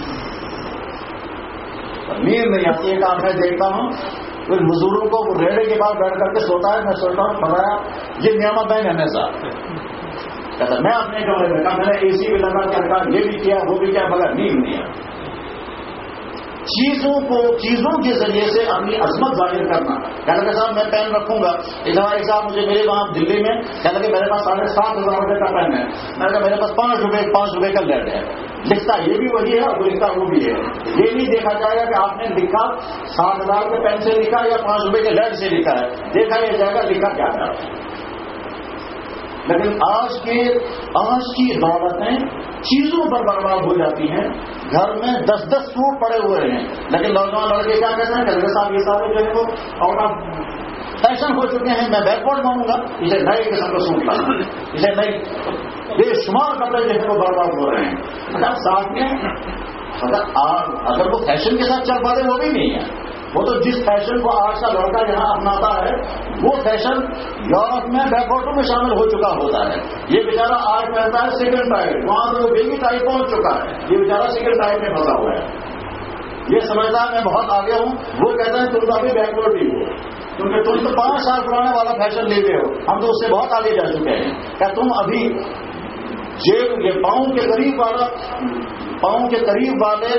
نیند نہیں آتی ہے. کام میں دیکھتا ہوں پھر مزدوروں کو ریڑے کے بعد بیٹھ کر کے سوتا ہے. میں سوچتا ہوں بتایا یہ نعمت ہے ہمیشہ. کہتا میں اپنے کمرے میں کہا میں نے اے سی بھی لگا کے رکھا یہ بھی کیا وہ بھی کیا مگر نیند نہیں آتی. چیزوں کو چیزوں کے ذریعے سے اپنی عظمت ظاہر کرنا. کہنے کہ صاحب میں پین رکھوں گا ایک دفعہ ایک صاحب مجھے میرے وہاں دلی میں کہنے کہ میرے پاس ساڑھے سات ہزار روپے کا پین ہے. میں نے کہا میرے پاس پانچ روپے پانچ روپے کا لیڈ ہے. لکھتا یہ بھی وہی ہے اور لکھتا وہ بھی ہے. یہ نہیں دیکھا جائے گا کہ آپ نے لکھا سات ہزار کے پین سے لکھا یا پانچ روپے کے لیڈ سے لکھا ہے. دیکھا یہ جائے گا لکھا کیا تھا. لیکن آج کے آج کی دولتیں چیزوں پر برباد ہو جاتی ہیں. گھر میں دس دس سوٹ پڑے ہوئے ہیں لیکن نوجوان لڑکے کیا کہتے ہیں کہ صاحب یہ سارے جو ہے وہ اور فیشن ہو چکے ہیں. میں بیکورڈ مانوں گا اسے نئے قسم کا سوٹ لانا اسے نئی بے شمار کپڑے جو ہے وہ برباد ہو رہے ہیں. اگر ساتھ میں اگر اگر وہ فیشن کے ساتھ چل پاتے وہ بھی نہیں ہے. وہ تو جس فیشن کو آج کا لڑکا یہاں اپناتا ہے وہ فیشن یورپ میں بیکورڈوں میں شامل ہو چکا ہوتا ہے. یہ بیچارہ آج پہنتا ہے سیکنڈ ٹائپ وہاں سے وہ بیگی ٹائپ پہنچ چکا ہے. یہ بیچارہ سیکنڈ ٹائپ میں پھنسا ہوا ہے. یہ سمجھتا ہے میں بہت آگے ہوں. وہ کہتے ہیں تم تو ابھی بیکورڈ ہی ہو کیونکہ تم تو پانچ سال پرانے والا فیشن لے گئے ہو. ہم تو اس سے بہت آگے جا چکے ہیں. کیا تم ابھی جیب یہ پاؤں کے قریب والا پاؤں کے قریب والے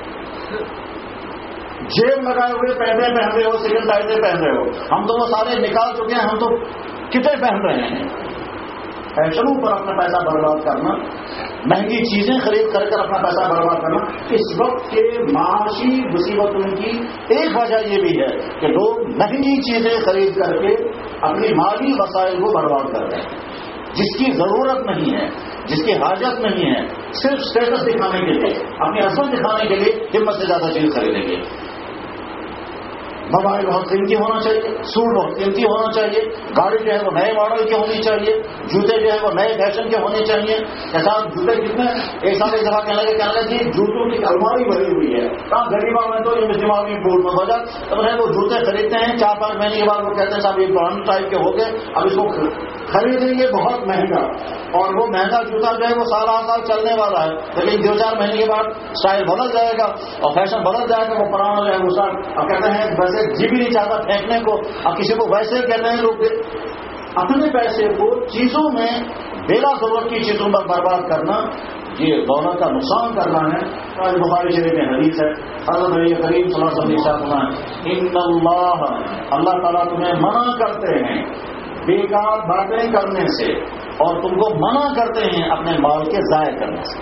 جیب لگائے ہوئے پہنے پہن رہے ہو سیکنڈ ٹائپیں پہن رہے ہو. ہم تو وہ سارے نکال چکے ہیں. ہم تو کتنے پہن رہے ہیں. فیشنوں پر اپنا پیسہ برباد کرنا مہنگی چیزیں خرید کر کر اپنا پیسہ برباد کرنا اس وقت کے معاشی مصیبتوں کی ایک وجہ یہ بھی ہے کہ لوگ مہنگی چیزیں خرید کر کے اپنی مالی وسائل کو برباد کر رہے ہیں. جس کی ضرورت نہیں ہے، جس کی حاجت نہیں ہے، صرف اسٹیٹس دکھانے کے لیے، اپنی اصل دکھانے کے لیے ہمت سے زیادہ چیز خریدیں گے. موبائل بہت قیمتی ہونا چاہیے، سوٹ بہت قیمتی ہونا چاہیے، گاڑی جو ہے وہ نئے ماڈل کی ہونی چاہیے، جوتے جو ہے وہ نئے فیشن کے ہونے چاہیے. ایسا جوتے کتنے ایک ساتھ ایک دفعہ کہنے لگے کہنے لگے کہ جوتوں کی الماری بھری ہوئی ہے. کہاں غریبا میں تو یہ دماغی بورڈ میں بجا تو وہ جوتے خریدتے ہیں، چار پانچ مہینے کے بعد وہ کہتے ہیں صاحب یہ پرانے ٹائپ کے ہو گئے، اب اس کو خریدیں گے بہت مہنگا. اور وہ مہنگا جوتا جو ہے وہ سال آٹھ سال چلنے والا ہے، لیکن دو چار مہینے کے بعد اسٹائل بدل جائے گا اور فیشن بدل جائے گا، وہ پرانا جو ہے وہ سال اب کہتے ہیں ویسے جی بھی نہیں چاہتا پھینکنے کو. اب کسی کو ویسے ہی کہتے ہیں لوگ اپنے پیسے کو چیزوں میں بلا ضرورت کی چیزوں پر برباد کرنا، یہ دولت کا نقصان کرنا ہے. آج بخاری شریف میں حدیث ہے، حضرت نبی کریم صلی اللہ علیہ وسلم نے فرمایا ان اللہ اللہ تعالیٰ تمہیں منع کرتے ہیں بیکار باتیں کرنے سے اور تم کو منع کرتے ہیں اپنے مال کے ضائع کرنے سے.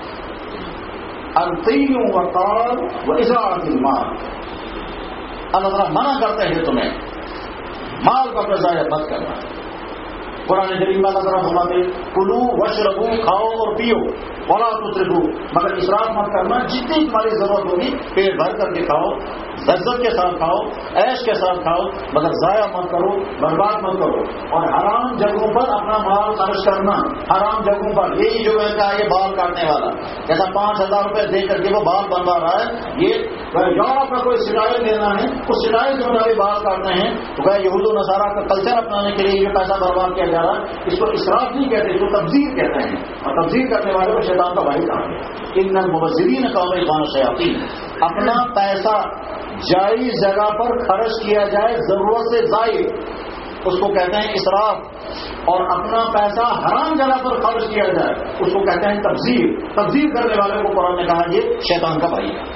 الطیع وقال واضاعۃ المال، اللہ تعالیٰ منع کرتے ہیں تمہیں مال کو اپنا ضائع مت کرنا. قرآن کریم میں اللہ تعالیٰ فرماتے کلو واشربو، کھاؤ اور پیو، ولا تسرفو، مگر اسراف مت کرنا. جتنی تمہاری ضرورت ہوگی پیٹ بھر کر کے کھاؤ، لذت کے ساتھ کھاؤ، عیش کے ساتھ کھاؤ، مگر ضائع مت کرو، برباد مت کرو. اور حرام جگہوں پر اپنا مال خرچ کرنا، حرام جگہوں پر. یہی جو ہے کہا یہ بال کاٹنے والا جیسا پانچ ہزار روپے دے کر کے وہ بال بنوا رہا ہے، یہ یورپ کا کوئی سٹائل دینا ہے، اس سٹائل کے مطابق بال کاٹنے ہیں تو کہ یہود و نصارہ کا کلچر اپنانے کے لیے یہ پیسہ برباد کیا جا رہا ہے. اس کو اسراف نہیں کہتے، اس کو تبذیر کہتے ہیں، اور تبذیر کرنے والے کو شیطان کا بھائی کہا گیا. ان المبذرین قوم اخوان الشیاطین، اپنا پیسہ جائز جگہ پر خرچ کیا جائے ضرورت سے زائد، اس کو کہتے ہیں اسراف. اور اپنا پیسہ حرام جگہ پر خرچ کیا جائے اس کو کہتے ہیں تبذیر. تبذیر کرنے والے کو قرآن نے کہا یہ شیطان کا بھائی ہے.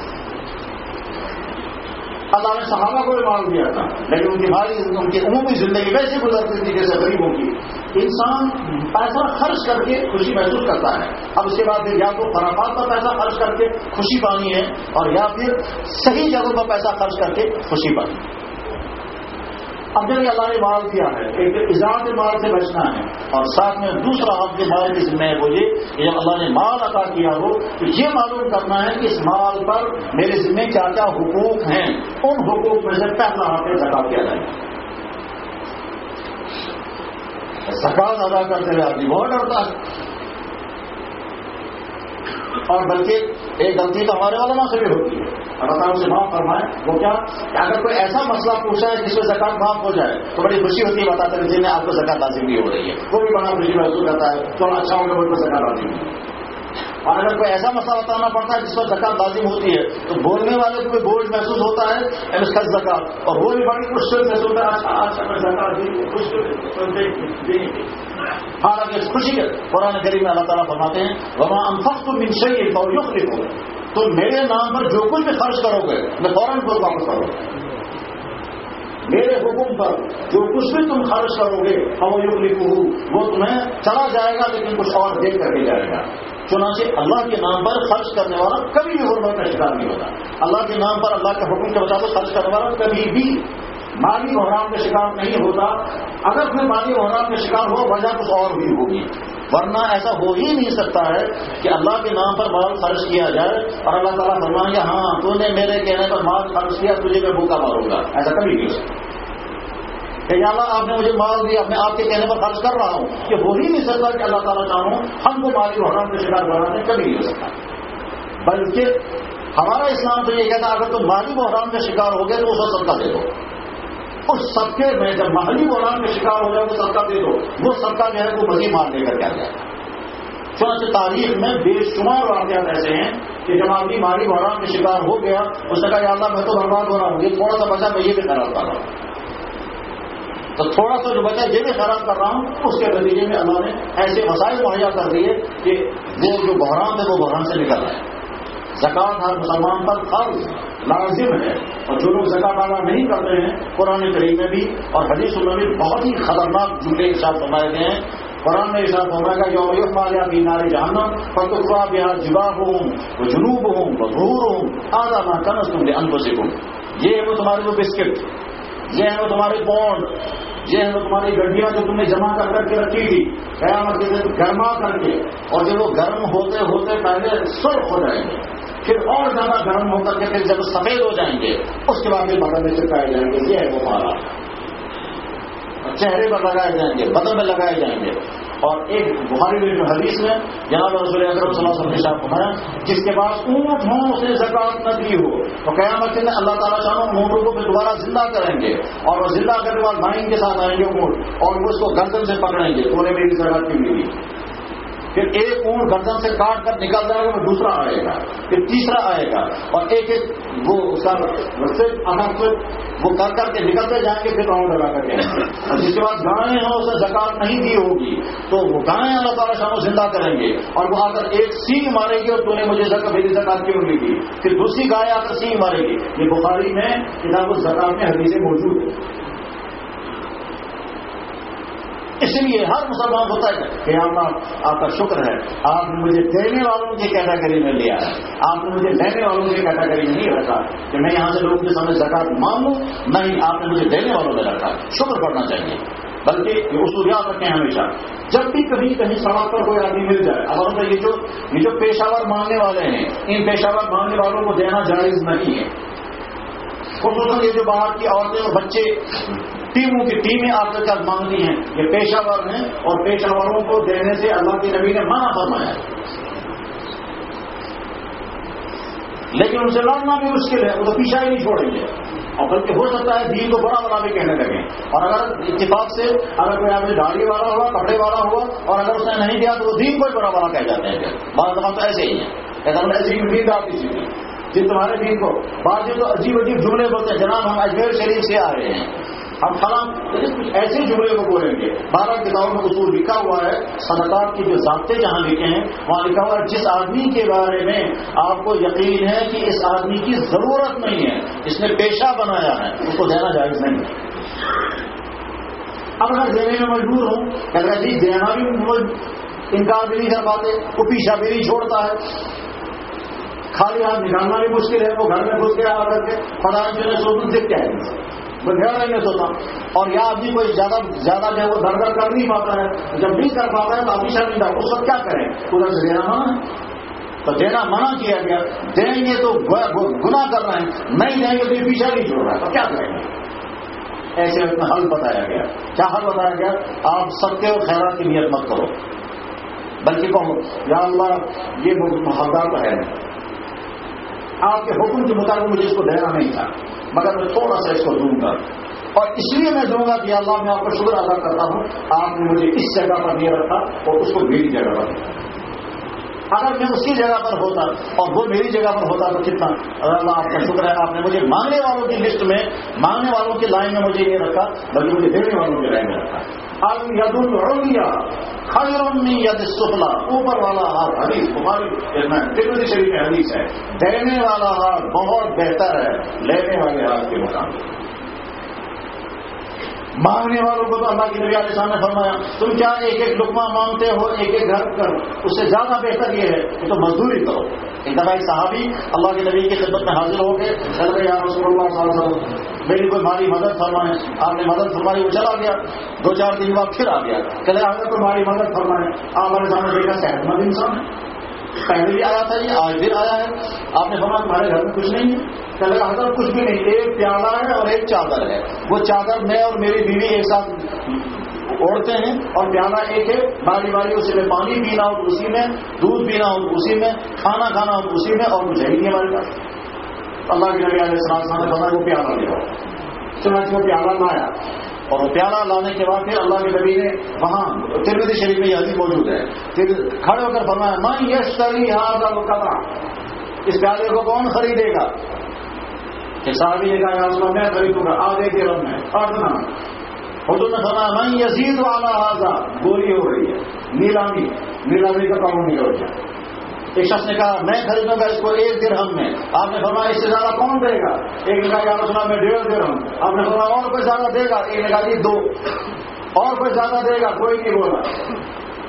اللہ نے صحابہ کو مال دیا تھا، لیکن ان کی بھاری ان کی عمومی زندگی ویسے گزرتی تھی جیسے غریبوں کی. انسان پیسہ خرچ کر کے خوشی محسوس کرتا ہے. اب اس کے بعد پھر یا تو خرافات پر پیسہ خرچ کر کے خوشی پانی ہے، اور یا پھر صحیح جگہوں پر پیسہ خرچ کر کے خوشی پانی. اب جب اللہ نے مال دیا ہے، ایک اضافے مال سے بچنا ہے، اور ساتھ میں دوسرا حق جو مال کی ذمہ ہے وہ یہ کہ جب اللہ نے مال عطا کیا ہو تو یہ معلوم کرنا ہے کہ اس مال پر میرے ذمہ کیا کیا حقوق ہیں. ان حقوق میں سے پہلا حق ہے زکات کیا جائے. زکات ادا کرتے ہوئے آدمی بہت ڈرتا ہے، اور بلکہ ایک غلطی تو ہمارے علماء سے بھی ہوتی ہے. اللہ تعالیٰ سے معاف فرمائے. وہ کیا کہ اگر کوئی ایسا مسئلہ پوچھا ہے جس میں زکات معاف ہو جائے تو بڑی خوشی ہوتی ہے، بتاتے ہیں جی میں آپ کو زکات لازم بھی ہو رہی ہے، وہ بھی بڑا خوشی محسوس کرتا ہے، تھوڑا اچھا ہوگا مجھ کو زکات لازم ہے. اور اگر کوئی ایسا مسئلہ بتانا پڑتا ہے جس پر زکات لازم ہوتی ہے تو بولنے والے کو بھی بوجھ محسوس ہوتا ہے اس کا زکات، اور وہ بھی بڑی خوشی محسوس ہوتا ہے اچھا میں زکات دی. حالانکہ خوشی ہے. قرآن کریم میں اللہ تعالیٰ فرماتے ہیں وما انفقتم من شیء فهو یخلفہ، تو میرے نام پر جو کچھ بھی خرچ کرو گے میں فوراً کو واپس کرو گا. میرے حکم پر جو کچھ بھی تم خرچ کرو گے فهو یخلفہ، وہ تمہیں چلا جائے گا لیکن کچھ اور دے کر کے جائے گا. چنانچہ اللہ کے نام پر خرچ کرنے والا کبھی بھی غربت کا شکار نہیں ہوتا. اللہ کے نام پر اللہ کے حکم کے مطابق خرچ کرنے والا کبھی بھی مالی بحران کا شکار نہیں ہوتا. اگر کوئی مالی بحران کا شکار ہو وجہ کچھ اور بھی ہوگی، ورنہ ایسا ہو ہی نہیں سکتا ہے کہ اللہ کے نام پر مال خرچ کیا جائے اور اللہ تعالیٰ فرمائیں گے ہاں تو نے میرے کہنے پر مال خرچ کیا تجھے میں بھوکا ماروں گا. ایسا کبھی نہیں ہو سکتا کہ یا اللہ آپ نے مجھے مال دیا میں آپ کے کہنے پر خرچ کر رہا ہوں. یہ ہو ہی نہیں سکتا کہ اللہ تعالیٰ چاہوں ہم کو مالی بحران کا شکار بنانے کبھی نہیں ہو سکتا. بلکہ ہمارا اسلام تو یہ کہتا ہے اگر تم مالی بحران کا شکار ہو گئے تو اس کو صدقہ دے دو. اس صدقے میں جب مالی بحران کا شکار ہو جائے تو صدقہ دے دو. وہ صدقہ جو ہے وہ مزید مال لے کر کے آ جائے. چنانچہ تاریخ میں بے شمار واقعات ایسے ہیں کہ جب آدمی مالی بحران کا شکار ہو گیا اس نے کہا یا اللہ میں تو برباد ہو رہا ہوں، یہ تھوڑا سا بچا میں یہ بھی خراب کر رہا ہوں. تو تھوڑا سا جو بچا یہ بھی خراب کر رہا ہوں. اس کے نتیجے میں اللہ نے ایسے وسائل مہیا کر دیے کہ وہ جو بحران ہے وہ بحران سے نکل رہا ہے. زکات ہر مسلمان پر فرض لازم ہے، اور جو لوگ زکات ادا نہیں کرتے ہیں قرآن کریم میں بھی اور حدیث میں بھی بہت ہی خطرناک جملے کے ساتھ فرمائے گئے ہیں. قرآن میں ارشاد فرمایا گا یوم یحمى علیہا فی نار جہنم فتقوی بہا جباہہم وجنوبہم وظہورہم ھذا ما کنزتم لانفسکم. یہ ہے وہ تمہارے وہ بسکٹ، یہ ہے وہ تمہارے بونڈ، یہ ہیں تمہاری گڈیاں جو تم نے جمع کر کر کے رکھی تھی قیامت کے دن گرما کر کے، اور جب وہ گرم ہوتے ہوتے پہلے سرخ ہو جائیں گے، پھر اور زیادہ گرم ہو کر کے پھر جب سفید ہو جائیں گے اس کے بعد پھر بدن میں چپکائے جائیں گے. یہ ہے وہ مالا، چہرے پر لگائے جائیں گے، بدن میں لگائے جائیں گے. اور ایک بخاری میں جو حدیث میں جناب رسول اکرم صلی اللہ علیہ وسلم نے ارشاد فرمایا جس کے پاس اونٹ ہو اسے زکات نہ دی ہو تو قیامت کے دن اللہ تعالیٰ شان اونٹوں کو پھر دوبارہ زندہ کریں گے، اور وہ زندہ کرنے کے بعد مائن کے ساتھ آئیں گے اونٹ، اور وہ اس کو گردن سے پکڑیں گے تو انہیں میری زکات کیوں ملی. پھر ایک اونٹ گردن سے کاٹ کر نکل جائے گا، پھر دوسرا آئے گا، پھر تیسرا آئے گا، اور ایک ایک وہ اس کا وہ کر کر کے نکلتے جائیں گے، پھر راؤنڈ لگا کر کے. اور جس کے بعد گائیں ہوں اسے زکات نہیں دی ہوگی تو وہ گائیں اللہ تعالیٰ شانو زندہ کریں گے، اور وہ آ کر ایک سینگ مارے گی اور تو نے مجھے زکات میری زکات کیوں نہیں دی. پھر دوسری گائے آ کر سینگ مارے گی. یہ بخاری میں کتاب الزکات میں حدیثیں موجود ہے. اس لیے ہر مسلمان ہوتا ہے کہ اللہ آپ کا شکر ہے، آپ نے مجھے دینے والوں کی کیٹیگری میں لیا ہے، آپ نے مجھے لینے والوں کی کیٹیگری میں نہیں رکھا کہ میں یہاں سے لوگوں کے سامنے زکات مانگوں، نہیں، آپ نے مجھے دینے والوں میں رکھا. شکر کرنا چاہیے. بلکہ یہ اصول یاد رکھیں ہمیشہ، جب بھی کبھی کہیں سڑک پر کوئی آدمی مل جائے، اگر یہ جو یہ جو پیشہ ور مانگنے والے ہیں ان پیشہ ور مانگنے والوں کو دینا جائز نہیں ہے. خصوصاً یہ جو باہر کی عورتیں اور بچے ٹیموں کی ٹیمیں آپ کے ساتھ مانگتی ہیں، یہ پیشہ ور ہیں، اور پیشہ وروں کو دینے سے اللہ کے نبی نے منع فرمایا ہے. لیکن ان سے لڑنا بھی مشکل ہے، وہ تو پیچھا ہی نہیں چھوڑیں گے، اور بلکہ ہو سکتا ہے دین کو بڑا بڑا بھی کہنے لگیں. اور اگر اتفاق سے اگر کوئی آدمی داڑھی والا ہوا، کپڑے والا ہوا، اور اگر اس نے نہیں دیا تو وہ دین کو بڑا بڑا کہہ جاتے ہیں. بعض دفعہ تو ایسے ہی ہیں، ایسی دین آتی تھی جی تمہارے دین کو. بعض تو عجیب عجیب جملے بولتے ہیں، جناب ہم اجمیر شریف سے آ رہے ہیں، ہم فلاں کچھ ایسے جملے کو بولیں گے. بارہ کتابوں میں اصول لکھا ہوا ہے، صدقات کی جو ضابطے جہاں لکھے ہیں وہاں لکھا ہوا ہے جس آدمی کے بارے میں آپ کو یقین ہے کہ اس آدمی کی ضرورت نہیں ہے، اس نے پیشہ بنایا ہے، اس کو دینا جائز نہیں ہے. اب اگر دینے میں مجبور ہوں کہ جی دینا بھی انکار بھی نہیں کر پاتے، وہ پیچھا بھی نہیں چھوڑتا ہے، خالی ہاتھ نکالنا بھی مشکل ہے، وہ گھر میں گھس گیا آ کر کے فلاں جو ہے سو دکھ کیا ہے وہ گھر نہیں سوتا، اور یا آدمی کوئی زیادہ زیادہ جو ہے وہ در در کر نہیں پاتا ہے، جب نہیں کر پاتا ہے تو ابھی شرم نہیں، اس وقت کیا کریں؟ ادھر سے دینا منع ہے، تو دینا منع کیا گیا. دیں گے تو گناہ کر رہے ہیں، نہیں دیں گے تو یہ پیچھا نہیں چھوڑ رہا ہے، تو کیا کریں گے؟ ایسے میں حل بتایا گیا. کیا حل بتایا گیا؟ آپ صدقے اور خیرات کی نیت مت کرو، بلکہ کہو یا اللہ یہ حقدار ہے، آپ کے حکم کے مطابق مجھے اس کو دینا نہیں تھا مگر میں تھوڑا سا اس کو دوں گا، اور اس لیے میں دوں گا کہ اللہ میں آپ کا شکر ادا کرتا ہوں آپ نے مجھے اس جگہ پر نہیں رکھا اور اس کو میری جگہ پر رکھا. اگر میں اس کی جگہ پر ہوتا اور وہ میری جگہ پر ہوتا تو کتنا اللہ آپ کا شکر ہے، آپ نے مجھے مانگنے والوں کی لسٹ میں، مانگنے والوں کی لائن میں مجھے یہ رکھا بلکہ مجھے دینے والوں کی لائن میں رکھا. اب ید العلیا خیر من ید السفلی، اوپر والا ہاتھ، حدیث بخاری ترمذی شریف میں حدیث ہے، دینے والا ہاتھ بہت بہتر ہے لینے والے ہاتھ کے مقابلے. مانگنے والوں کو تو اللہ کے نبی علیہ السلام نے فرمایا تم کیا ایک ایک لقمہ مانگتے ہو ایک ایک گھر کر، اس سے زیادہ بہتر یہ ہے کہ تم مزدوری کرو. ایک دفعہ ایک صحابی اللہ کے نبی کی خدمت میں حاضر ہو کے چل گئے، یا رسول اللہ صلی اللہ علیہ وسلم میری کوئی مالی مدد فرمائے. آپ نے مدد فرمائی، وہ چلا گیا، دو چار دن بعد پھر آ گیا، چلے آگے کوئی مالی مدد فرمائے. آپ نے سامنے دیکھا صحت مند انسان ہے، پہلے بھی آیا تھا یہ آج پھر آیا ہے. آپ نے فرمایا تمہارے گھر میں کچھ نہیں ہے؟ چلے حضرت کچھ بھی نہیں، ایک پیالہ ہے اور ایک چادر ہے، وہ چادر میں اور میری بیوی ایک ساتھ اوڑھتے ہیں، اور پیالہ ایک ہے، باری باری اسی میں پانی پینا ہو تو اسی میں، دودھ پینا ہو تو اسی میں، کھانا کھانا ہو تو اسی میں، اور مجھے ہی نہیں ہمارے پاس. اللہ کے نبی علیہ السلام نے فرمایا وہ پیالہ لے آؤ. چنانچہ وہ پیالہ لایا، اور وہ پیالہ لانے کے بعد پھر اللہ کے نبی نے وہاں ترمذی شریف میں یہ حدیث موجود ہے، پھر کھڑے ہو کر فرمایا من یشتری ھذا القطع، اس پیالے کو کون خریدے گا؟ کہ صحابی نے کہا یا رسول اللہ میں خریدوں گا، آدھے درہم میں، ادنا. حضور نے فرمایا من یزید علی ھذا، گولی ہو رہی ہے، نیلامی نیلامی کا قانون نہیں ہو گیا. ایک شخص نے کہا میں خریدوں گا اس کو ایک درہم میں. آپ نے فرمایا اس سے زیادہ کون دے گا؟ ایک نے کہا یا رسول اللہ میں ڈیڑھ درہم. آپ نے فرمایا اور کوئی زیادہ دے گا؟ ایک نے کہا جی دو. اور کوئی زیادہ دے گا؟ کوئی نہیں بولا.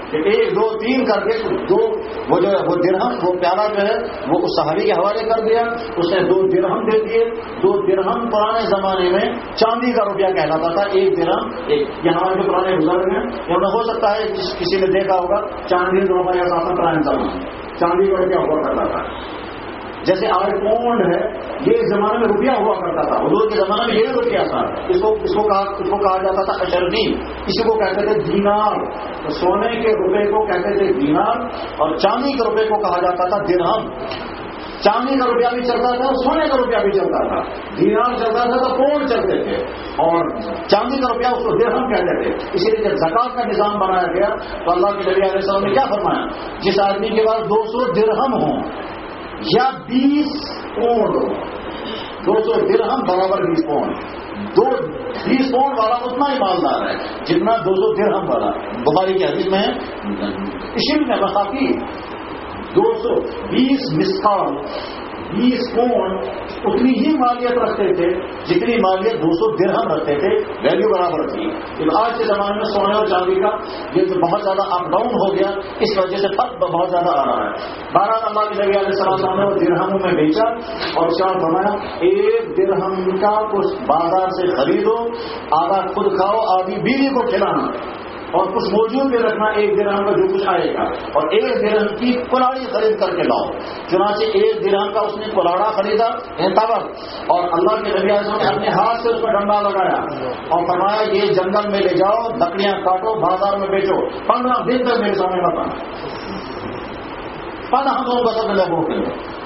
کہ ایک دو تین کر کے دو وہ جو ہے وہ درہم وہ پیارا جو ہے وہ اس صحابی کے حوالے کر دیا. اس نے دو درہم دے دیے. دو درہم پرانے زمانے میں چاندی کا روپیہ کہلاتا تھا. ایک درہم ایک یہ ہمارے جو پرانے بزرگ ہیں انہوں نے ہو سکتا ہے کسی نے دیکھا ہوگا چاندی روپیہ کا ساتھ پرانے زمانے چاندی کا روپیہ ہوا کرتا تھا. جیسے آج پونڈ ہے یہ اس زمانے میں روپیہ ہوا کرتا تھا. حضور کے زمانے میں یہ روپیہ تھا. اس کو اس کو کہا اس کو کہا جاتا تھا اشرنی. اسی کو کہتے تھے دینار. تو سونے کے روپے کو کہتے تھے دینار اور چاندی کے روپے کو کہا جاتا تھا درہم. چاندی کا روپیہ بھی چلتا تھا سونے کا روپیہ بھی چلتا تھا. دینار چلتا تھا تو پونڈ چلتے تھے اور چاندی کا روپیہ اس کو درہم کہتے تھے. اسی لیے جب زکات کا نظام بنایا گیا تو اللہ کے نبی علیہ السلام نے کیا فرمایا؟ جس آدمی کے پاس دو سو درہم ہوں یا بیس پونڈ ہو. دو سو درہم برابر بیس پونڈ. دو بیس پونڈ والا اتنا ہی مالدار ہے جتنا دو سو درہم والا. بخاری کی حدیث میں اسی میں وفاقی دو سو بیس مسقال بیس پونڈ اتنی ہی مالیت رکھتے تھے جتنی مالیت دو سو درہم رکھتے تھے. ویلیو برابر تھی. آج کے زمانے میں سونے اور چاندی کا یہ بہت زیادہ اپ ڈاؤن ہو گیا. اس وجہ سے فرق بہت زیادہ آ رہا ہے. بارہ اللہ کے نبی علیہ السلام نے وہ درہموں میں بیچا اور اس کا فرمایا ایک درہم کا کچھ بازار سے خریدو, آدھا خود کھاؤ آدھی بیوی کو کھلانا اور کچھ موجود بھی رکھنا. ایک درہم کا جو کچھ آئے گا اور ایک درہم کی کلاڑی خرید کر کے لاؤ. چنانچہ ایک درہم کا اس نے کلاڑا خریدا اعتبار اور اللہ کے نبی اعظم نے اپنے ہاتھ سے اس پر ڈنڈا لگایا اور فرمایا یہ جنگل میں لے جاؤ لکڑیاں کاٹو بازار میں بیچو. پندرہ دن تک میرے سامنے نہ پانا. پندرہ دنوں کا سب لوگوں کے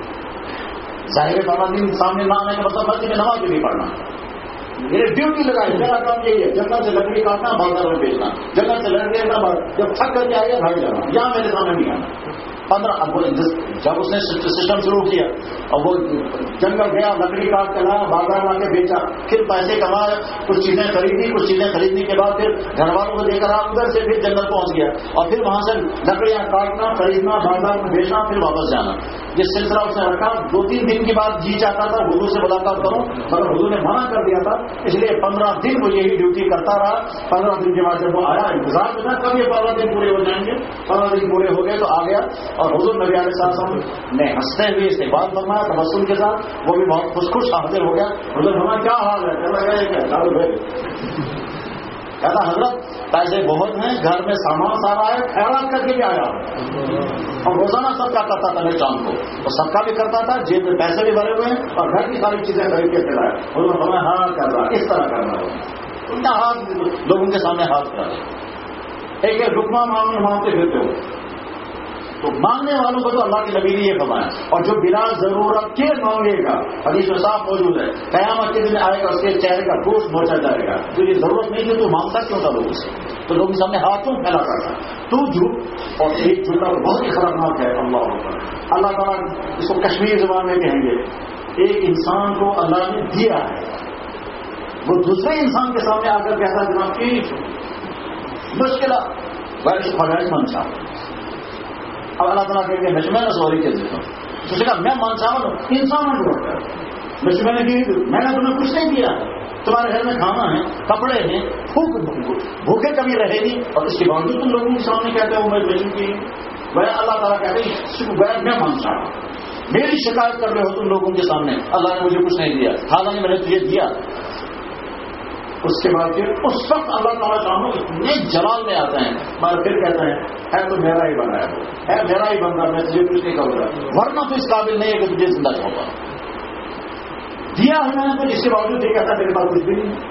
ظاہر پندرہ دن سامنے نہ آنے کا مطلب مسجد میں نماز بھی نہیں پڑھنا. میرے ڈیوٹی لگائی. میرا کام یہی ہے جنگل سے لکڑی کاٹنا بازار میں بیچنا. جنگل سے لڑکے نہ جب تھک کر کے آئے بھاگ جانا یہاں میرے سامنے نہیں آنا. پندرہ اب جب اس نے سسٹم شروع کیا اور وہ جنگل گیا لکڑی کاٹ کے لایا بازار لا کے بیچا پھر پیسے کمایا کچھ چیزیں خریدی. کچھ چیزیں خریدنے کے بعد پھر گھر والوں کو دے کر آپ ادھر سے پھر جنگل پہنچ گیا اور پھر وہاں سے لکڑیاں کاٹنا خریدنا بازار میں بیچنا پھر واپس جانا. یہ سلسلہ اس نے رکھا. دو تین دن کے بعد جی چاہتا تھا حضور سے ملاقات کروں مگر حضور نے منع کر دیا تھا. اس لیے پندرہ دن وہ یہی ڈیوٹی کرتا رہا. پندرہ دن کے بعد جب وہ آیا انتظار کرنا کب یہ پندرہ دن پورے ہو جائیں گے. پندرہ دن پورے ہو گئے تو آ گیا اور حضور نبی علیہ السلام نے ہنستے ہوئے استقبال فرمایا تبسم کے ساتھ. وہ بھی بہت خوش خوش حاضر ہو گیا. حضور ہمارا کیا حال ہے؟ کہنا گیا کیا چالو بھائی کہتا حضرت پیسے بہت ہیں گھر میں سامان سارا ہے خیرات کر کے بھی آیا اور روزانہ صدقہ کرتا تھا میں شام کو اور صدقہ بھی کرتا تھا جیب میں پیسے بھی بھرے ہوئے ہیں اور گھر کی ساری چیزیں خرید کے پھیلایا. حضور ہمیں ہاں کر رہا اس طرح کرنا ہوگا ان کا ہاتھ لوگوں کے سامنے ہاتھ کر ایک ایک رکما مانگنے مانگتے پھرتے ہو. تو مانگنے والوں کو تو اللہ کے نبی نے یہ فرمایا اور جو بلا ضرورت کے مانگے گا حدیث میں صاف موجود ہے قیامت کے دن آئے گا اس کے چہرے کا گوشت نوچا جائے گا. تو یہ ضرورت نہیں تھی تو مانگتا کیوں تھا لوگوں سے؟ تو لوگوں کے سامنے ہاتھوں پھیلا کرتا تو جھوٹ اور ایک جھوٹا بہت ہی خطرناک ہے. اللہ اکبر. اللہ تعالیٰ اس کو کشمیری زبان میں کہیں گے ایک انسان کو اللہ نے دیا ہے وہ دوسرے انسان کے سامنے آ کر کہتا ہے جناب کی مشکلات بارش خواہش منشا. اب اللہ تعالیٰ کہیں گے میں نے سوری کے دیتا ہوں. تو کہا میں منصاون ہوں انسان ہوں میں نے میں نے تمہیں کچھ نہیں دیا. تمہارے گھر میں کھانا ہے کپڑے ہیں بھوکے کبھی رہے نہیں اور اس کے باوجود تم لوگوں کے سامنے کہتے ہو میں بیچوں کی. وہ اللہ تعالیٰ کہتے ہیں میں منصا ہوں میری شکایت کر رہے ہو تم لوگوں کے سامنے اللہ نے مجھے کچھ نہیں دیا حالانکہ میں نے تجھے دیا. اس کے بعد پھر اس وقت اللہ تعالیٰ شاموں اتنے جلال میں آتے ہیں مگر پھر کہتے ہیں ہے تو میرا ہی بنا ہے ہے میرا ہی بندہ میں تجھے کچھ نہیں کروں گا ورنہ تو اس قابل نہیں ہے کہ تجھے زندہ چھوڑ پاؤں. دیا ہے میں نے تو جس کے باوجود یہ کہتا میرے پاس کچھ بھی نہیں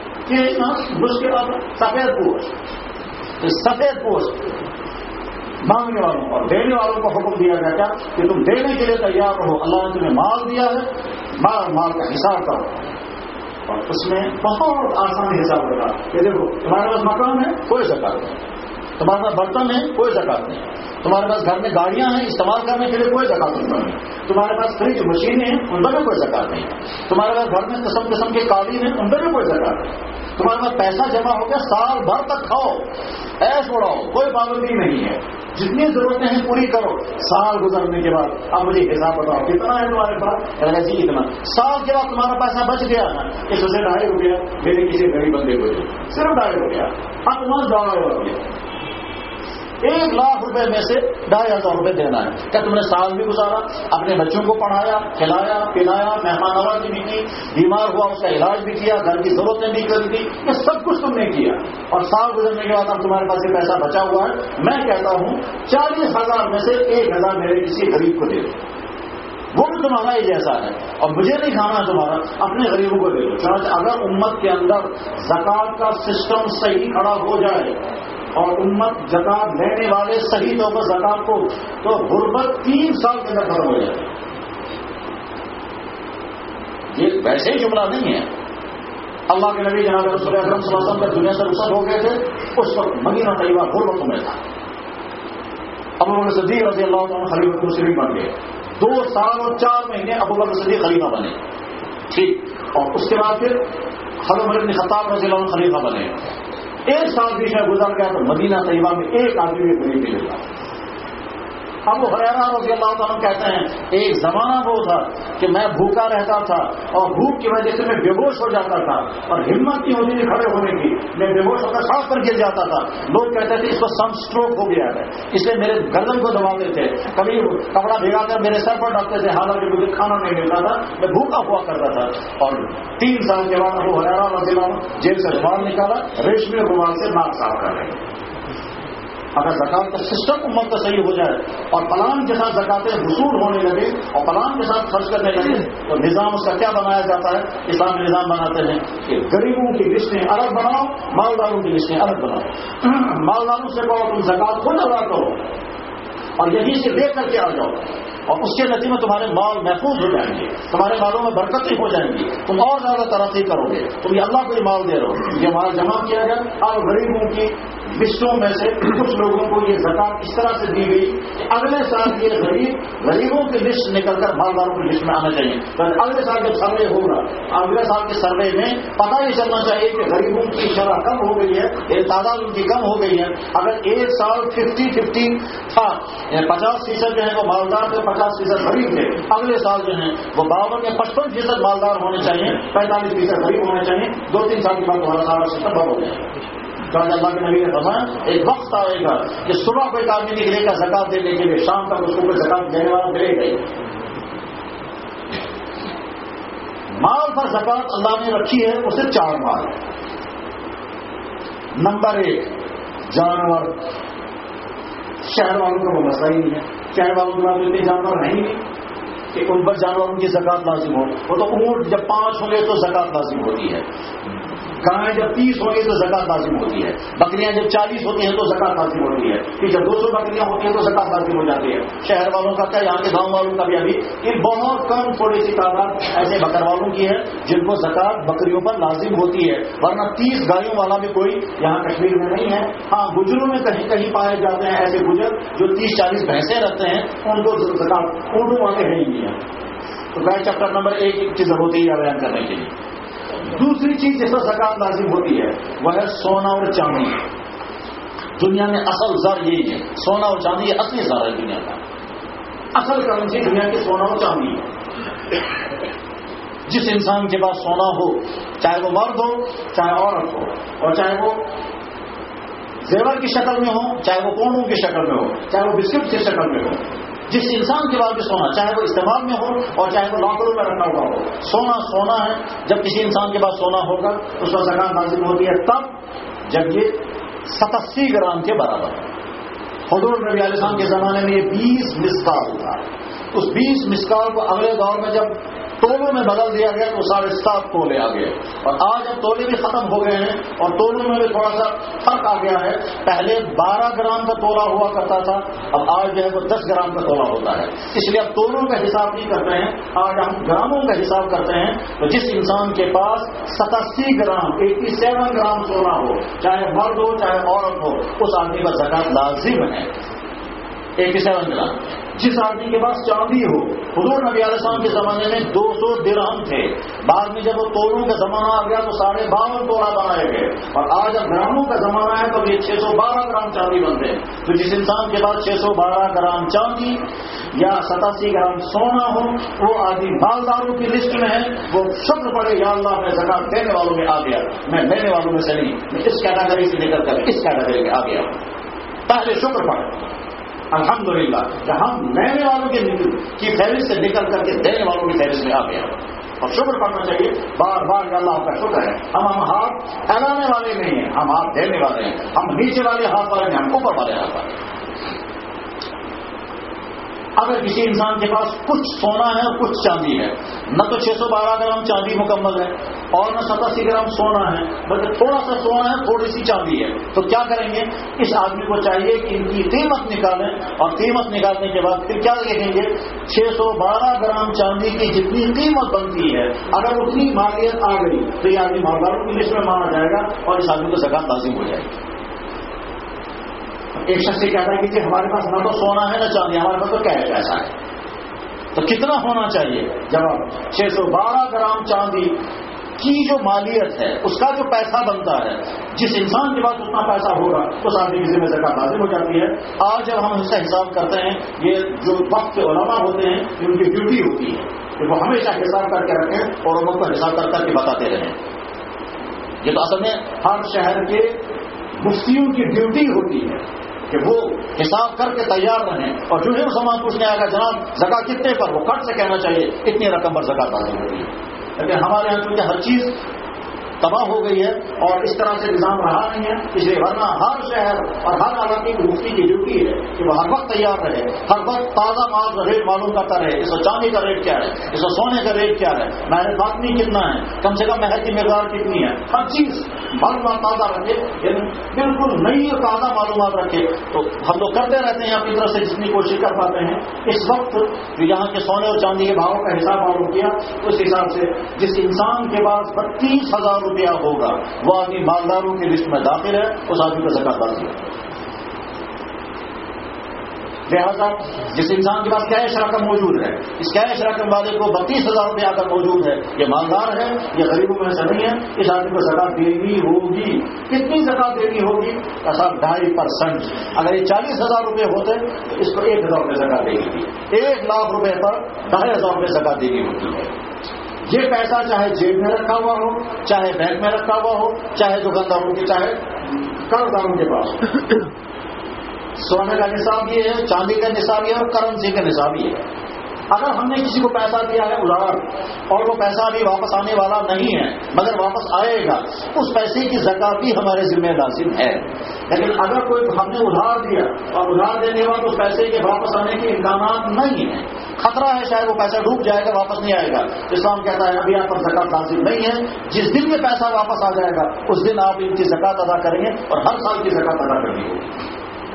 کہ مشکل سفید پوش سفید پوش مانگنے والوں اور دینے والوں کو حکم دیا گیا کیا کہ تم دینے کے لیے تیار رہو. اللہ نے تمہیں مال دیا ہے مال مال کا حساب کرو اور اس میں بہت آسان حساب ہوگا کہ دیکھو تمہارے پاس مکان ہے کوئی زکات نہیں تمہارے پاس برتن ہے کوئی زکات نہیں تمہارے پاس گھر میں گاڑیاں ہیں استعمال کرنے کے لیے کوئی زکات نہیں تمہارے پاس فریج مشینیں ہیں ان پر بھی کوئی زکات نہیں تمہارے پاس گھر میں قسم قسم کے قالین ہیں ان پر بھی کوئی زکات نہیں تمہارے پاس پیسہ جمع ہو گیا سال بھر تک کھاؤ ایش اڑاؤ کوئی پابندی نہیں ہے جتنی ضرورتیں ہیں پوری کرو. سال گزرنے کے بعد اب مجھے حساب بتاؤ کتنا ہے تمہارے پاس جی اتنا. سال کے بعد تمہارا پیسہ بچ گیا اس وجہ سے ڈھائی ہو گیا میرے کسی غریب بندے کو صرف ڈھائی ہو گیا اب تمہارا ڈاڑا ہو گیا ایک لاکھ روپے میں سے ڈھائی ہزار روپے دینا ہے. کیا تم نے سال بھی گزارا, اپنے بچوں کو پڑھایا, کھلایا پلایا, مہمان نوازی بھی کی, بیمار ہوا اس کا علاج بھی کیا, گھر کی ضرورتیں بھی کری تھی, یہ سب کچھ تم نے کیا, اور سال گزرنے کے بعد اب تمہارے پاس یہ پیسہ بچا ہوا ہے. میں کہتا ہوں چالیس ہزار میں سے ایک ہزار میرے کسی غریب کو دے دو, وہ بھی تمہارا ہی جیسا ہے, اور مجھے نہیں کھانا تمہارا, اپنے غریبوں کو دے دو. چنانچہ اگر امت کے اندر زکوٰۃ کا سسٹم صحیح کھڑا ہو جائے اور امت زکوٰۃ لینے والے صحیح طور پر زکوٰۃ کو, تو غربت تین سال کے اندر ختم ہو جائے. یہ ویسے ہی جملہ نہیں ہے. اللہ کے نبی جناب رسول اکرم صلی اللہ علیہ وسلم کا دنیا سے رخصت ہو گئے تھے, اس وقت مدینہ طیبہ غربت میں تھا. ابو بکر صدیق رضی اللہ عنہ خلیفۃ المسلمین بن گئے. دو سال اور چار مہینے ابو بکر صدیق خلیفہ بنے, ٹھیک, اور اس کے بعد پھر حضرت عمر بن خطاب رضی اللہ عنہ خلیفہ بنے. ایک سال بیچ میں گزر گیا تو مدینہ طیبہ میں ایک آدمی بھی غریب نہیں ملا. ابو ہریرہ رضی اللہ عنہ کہتے ہیں ایک زمانہ وہ تھا کہ میں بھوکا رہتا تھا اور بھوک کی وجہ سے میں بے ہوش ہو جاتا تھا اور ہمت نہیں ہوتی تھی کھڑے ہونے کی, میں بے ہوش ہو کر ساتھ پر گر جاتا تھا. لوگ کہتے تھے اس کو سن اسٹروک ہو گیا ہے, اس لیے میرے گردن کو دباتے تھے, کبھی کپڑا بھگا کر میرے سر پر ڈالتے تھے, حالانکہ مجھے کھانا نہیں ملتا تھا, میں بھوکا ہوا کرتا تھا. اور تین سال کے بعد ابو ہریرہ رضی اللہ عنہ جیل سے رومال نکالا, ریشمی رومال سے ناک صاف کر رہے ہیں. اگر زکوٰۃ کا سسٹم امت کا صحیح ہو جائے اور پلان کے ساتھ زکوٰۃیں وصول ہونے لگے اور پلان کے ساتھ خرچ کرنے لگے, تو نظام اس کا کیا بنایا جاتا ہے؟ اسلامی نظام بناتے ہیں کہ غریبوں کی لسٹیں الگ بناؤ, مالداروں کی لسٹیں الگ بناؤ. مالداروں سے کہو تم زکوٰۃ خود ادا کرو اور یہیں سے لے کر کے آ جاؤ, اور اس کے نتیجے میں تمہارے مال محفوظ ہو جائیں گے, تمہارے مالوں میں برکتیں ہو جائیں گی, تم اور زیادہ ترقی کرو گے. تم یہ اللہ کو یہ مال دے رہو, یہ مال جمع کیا جائے اور غریبوں کی لسٹوں میں سے کچھ لوگوں کو یہ زکوٰۃ اس طرح سے دی گئی کہ اگلے سال یہ غریب غریبوں کی لسٹ نکل کر مالداروں کی لسٹ میں آنا چاہیے. اگلے سال جب سروے ہوگا, اگلے سال کے سروے میں پتہ یہ چلنا چاہیے کہ غریبوں کی شرح کم ہو گئی ہے, تعداد ان کی کم ہو گئی ہے. اگر ایک سال ففٹی ففٹی تھا, پچاس فیصد جو ہے وہ مالدار تھے, پچاس فیصد غریب تھے, اگلے سال جو ہے وہ باون یا پچپن فیصد مالدار ہونے چاہیے, پینتالیس فیصد غریب ہونے چاہیے. دو تین سال کے بعد تمہارا سارا سسٹم بند ہو جائے. اللہ کے نبی نے فرمایا ایک وقت آئے گا کہ صبح کوئی آدمی نکلے گا زکوٰۃ دینے کے لیے, شام تک اس کو کوئی زکوٰۃ دینے والا ملے گا. مال پر زکوٰۃ اللہ نے رکھی ہے, اسے چار مال ہے. نمبر ایک جانور. شہر والوں کا وہ مسئلہ ہی نہیں ہے, شہر والوں کے پاس اتنے جانور ہیں ہی نہیں کہ ان پر جانوروں کی زکوٰۃ لازم ہو. وہ تو اونٹ جب پانچ ہوں گے تو زکوٰۃ لازم ہوتی ہے, گائیں جب تیس ہوں گی تو زکوٰۃ لازم ہوتی ہے, بکریاں جب چالیس ہوتی ہیں تو زکوٰۃ لازم ہوتی ہے, پھر جب دو سو بکریاں ہوتی ہیں تو زکوٰۃ لازم ہو جاتی ہے. شہر والوں کا کیا, یہاں کے گاؤں والوں کا بھی ابھی یہ بہت کم تھوڑی سی تعداد ایسے بکر والوں کی ہے جن کو زکوٰۃ بکریوں پر لازم ہوتی ہے, ورنہ تیس گایوں والا بھی کوئی یہاں کشمیر میں نہیں ہے. ہاں گجروں میں کہیں کہیں پائے جاتے ہیں ایسے گجر جو تیس چالیس بھینسیں رکھتے ہیں, ان کو زکوٰۃ اونٹوں والے ہیں ہی نہیں ہے. تو گائے چیپٹر نمبر ایک ایک چیز ہوتی ہے بیان کرنے کے لیے. دوسری چیز جس پر زکوٰۃ لازم ہوتی ہے وہ ہے سونا اور چاندی. دنیا میں اصل زر یہی ہے, سونا اور چاندی یہ اصلی زر ہے دنیا کا. اصل کرنسی دنیا کی سونا اور چاندی ہے. جس انسان کے پاس سونا ہو, چاہے وہ مرد ہو چاہے عورت ہو, اور چاہے وہ زیور کی شکل میں ہو چاہے وہ کونوں کی شکل میں ہو, چاہے وہ بسکٹ کی شکل میں ہو, جس انسان کے پاس بھی سونا, چاہے وہ استعمال میں ہو اور چاہے وہ لاکروں میں رکھا ہوا ہو, سونا سونا ہے. جب کسی انسان کے پاس سونا ہوگا اس پر زکوٰۃ لازم ہوتی ہے تب جب یہ ستاسی گرام کے برابر ہے. حضور نبی علیہ السلام کے زمانے میں یہ بیس مسکال تھا. اس بیس مسکال کو اگلے دور میں جب تولوں میں بدل دیا گیا تو ساڑھے سات تولے آ گئے, اور آج اب تولے بھی ختم ہو گئے ہیں اور تولوں میں بھی تھوڑا سا فرق آ گیا ہے. پہلے بارہ گرام کا تولا ہوا کرتا تھا, اب آج جو ہے وہ دس گرام کا تولا ہوتا ہے. اس لیے اب تولوں کا حساب نہیں کرتے ہیں, آج ہم گراموں کا حساب کرتے ہیں. تو جس انسان کے پاس ستاسی گرام ایٹی سیون گرام سونا ہو, چاہے مرد ہو چاہے عورت ہو, اس آدمی پر زکوٰۃ لازم ہے. Eighty seven gram. جس آدمی کے پاس چاندی ہو, حضور نبی علیہ السلام کے زمانے میں دو سو درہم تھے, بعد میں جب وہ تولوں کا زمانہ آ گیا تو ساڑھے باون تولا بنائے گئے, اور آج جب گراموں کا زمانہ ہے تو یہ چھ سو بارہ گرام چاندی بنتے ہیں. تو جس انسان کے پاس چھ سو بارہ گرام چاندی یا ستاسی گرام سونا ہو, وہ آدمی مالداروں کی لسٹ میں ہے. وہ شکر پڑے یا اللہ میں زکوٰۃ دینے والوں میں آ گیا, میں لینے والوں میں سے نہیں, میں اس کیٹاگری سے نکل کر اس کیٹاگری میں آ گیا. پہلے شکر پڑے الحمدللہ کہ ہم لینے والوں کی کی فہرست سے نکل کر کے دینے والوں کی فہرست میں آ گیا. اور شکر کرنا چاہیے بار بار کہ اللہ کا شکر ہے. ہم ہم ہاتھ پھیلانے والے نہیں ہیں, ہم ہاتھ دینے والے ہیں. ہم نیچے والے ہاتھ والے ہیں, ہم اوپر والے ہاتھ والے. اگر کسی انسان کے پاس کچھ سونا ہے اور کچھ چاندی ہے, نہ تو چھ سو بارہ گرام چاندی مکمل ہے اور نہ ستاسی گرام سونا ہے, بلکہ تھوڑا سا سونا ہے, تھوڑی سی چاندی ہے, تو کیا کریں گے؟ اس آدمی کو چاہیے کہ ان کی قیمت نکالیں, اور قیمت نکالنے کے بعد پھر کیا دیکھیں گے؟ چھ سو بارہ گرام چاندی کی جتنی قیمت بنتی ہے اگر اتنی مالیت آ گئی تو یہ آدمی مالداروں کی لسٹ میں مانا جائے گا اور اس آدمی کو زکات لازم ہو جائے گی. ایک شخص یہ کہتا ہے کہ جی ہمارے پاس نہ تو سونا ہے نہ چاندی, ہمارے پاس تو کیا ہے, پیسہ ہے. تو کتنا ہونا چاہیے؟ جواب, چھ سو بارہ گرام چاندی کی جو مالیت ہے, اس کا جو پیسہ بنتا ہے, جس انسان کے پاس اتنا پیسہ ہوگا اس آدمی کی ذمہ زکات لازم ہو جاتی ہے. آج جب ہم اس کا حساب کرتے ہیں, یہ جو وقت کے علماء ہوتے ہیں ان کی ڈیوٹی ہوتی ہے کہ وہ ہمیشہ حساب کر کے رکھیں اور ان کو حساب کر کر کے بتاتے رہیں. یہ تو اصل میں ہر شہر کے مفتیوں کی ڈیوٹی ہوتی ہے کہ وہ حساب کر کے تیار رہیں, اور جو ہے سامان پوچھنے آئے گا جناب زکات کتنے پر, وہ کٹ سے کہنا چاہیے اتنی رقم پر زکات لازم ہوتی ہے. لیکن ہمارے یہاں چونکہ ہر چیز تباہ ہو گئی ہے اور اس طرح سے نظام رہا نہیں ہے, اس لیے ورنہ ہر شہر اور ہر علاقے کی مفتی کی ڈیوٹی ہے کہ وہ ہر وقت تیار رہے, ہر وقت تازہ مال کا ریٹ معلوم کرتا رہے, اس کو چاندی کا ریٹ کیا ہے, اس کو سونے کا ریٹ کیا ہے, مہر فاطمی کتنا ہے, کم سے کم مہر کی مقدار کتنی ہے, ہر چیز معلومات تازہ رکھے, یعنی بالکل نئی اور تازہ معلومات رکھے. تو ہم لوگ کرتے رہتے ہیں اپنی طرف سے جتنی کوشش کر پاتے ہیں. اس وقت جو یہاں کے سونے اور چاندی کے بھاؤں کا حساب معلوم کیا, اس حساب سے جس انسان کے پاس بتیس ہزار روپیہ ہوگا وہ آدمی مالداروں کی لسٹ میں داخل ہے, اس آدمی کو زکات لازم ہے. لہٰذا جس انسان کے پاس کیش رقم موجود ہے, اس کیش رقم والے کو بتیس ہزار روپیہ اگر موجود ہے, یہ مالدار ہے, یہ غریبوں میں سے نہیں ہے, اس آدمی کو زکات دینی ہوگی. کتنی زکات دینی ہوگی؟ صاحب ڈھائی پرسینٹ. اگر یہ چالیس ہزار روپے ہوتے تو اس کو ایک ہزار روپے زکات دینی تھی. ایک لاکھ روپے پر ڈھائی ہزار روپے زکات دینی ہوتی ہے. یہ پیسہ چاہے جیب میں رکھا ہوا ہو, چاہے بینک میں رکھا ہوا ہو, چاہے دکانداروں کے, چاہے قرضداروں کے پاس. سونے کا نصاب یہ ہے, چاندی کا نصاب یہ ہے, اور کرنسی کا نصاب یہ ہے. اگر ہم نے کسی کو پیسہ دیا ہے ادھار اور وہ پیسہ ابھی واپس آنے والا نہیں ہے مگر واپس آئے گا, اس پیسے کی زکات بھی ہمارے ذمہ لازم ہے. لیکن اگر کوئی ہم نے ادھار دیا اور ادھار دینے کے بعد اس پیسے کے واپس آنے کے امکانات نہیں ہیں, خطرہ ہے شاید وہ پیسہ ڈوب جائے گا, واپس نہیں آئے گا, اسلام کہتا ہے ابھی آپ پر زکات لازم نہیں ہے. جس دن یہ پیسہ واپس آ جائے گا اس دن آپ ان کی زکات ادا کریں گے, اور ہر سال کی زکات ادا کرنی ہوگی.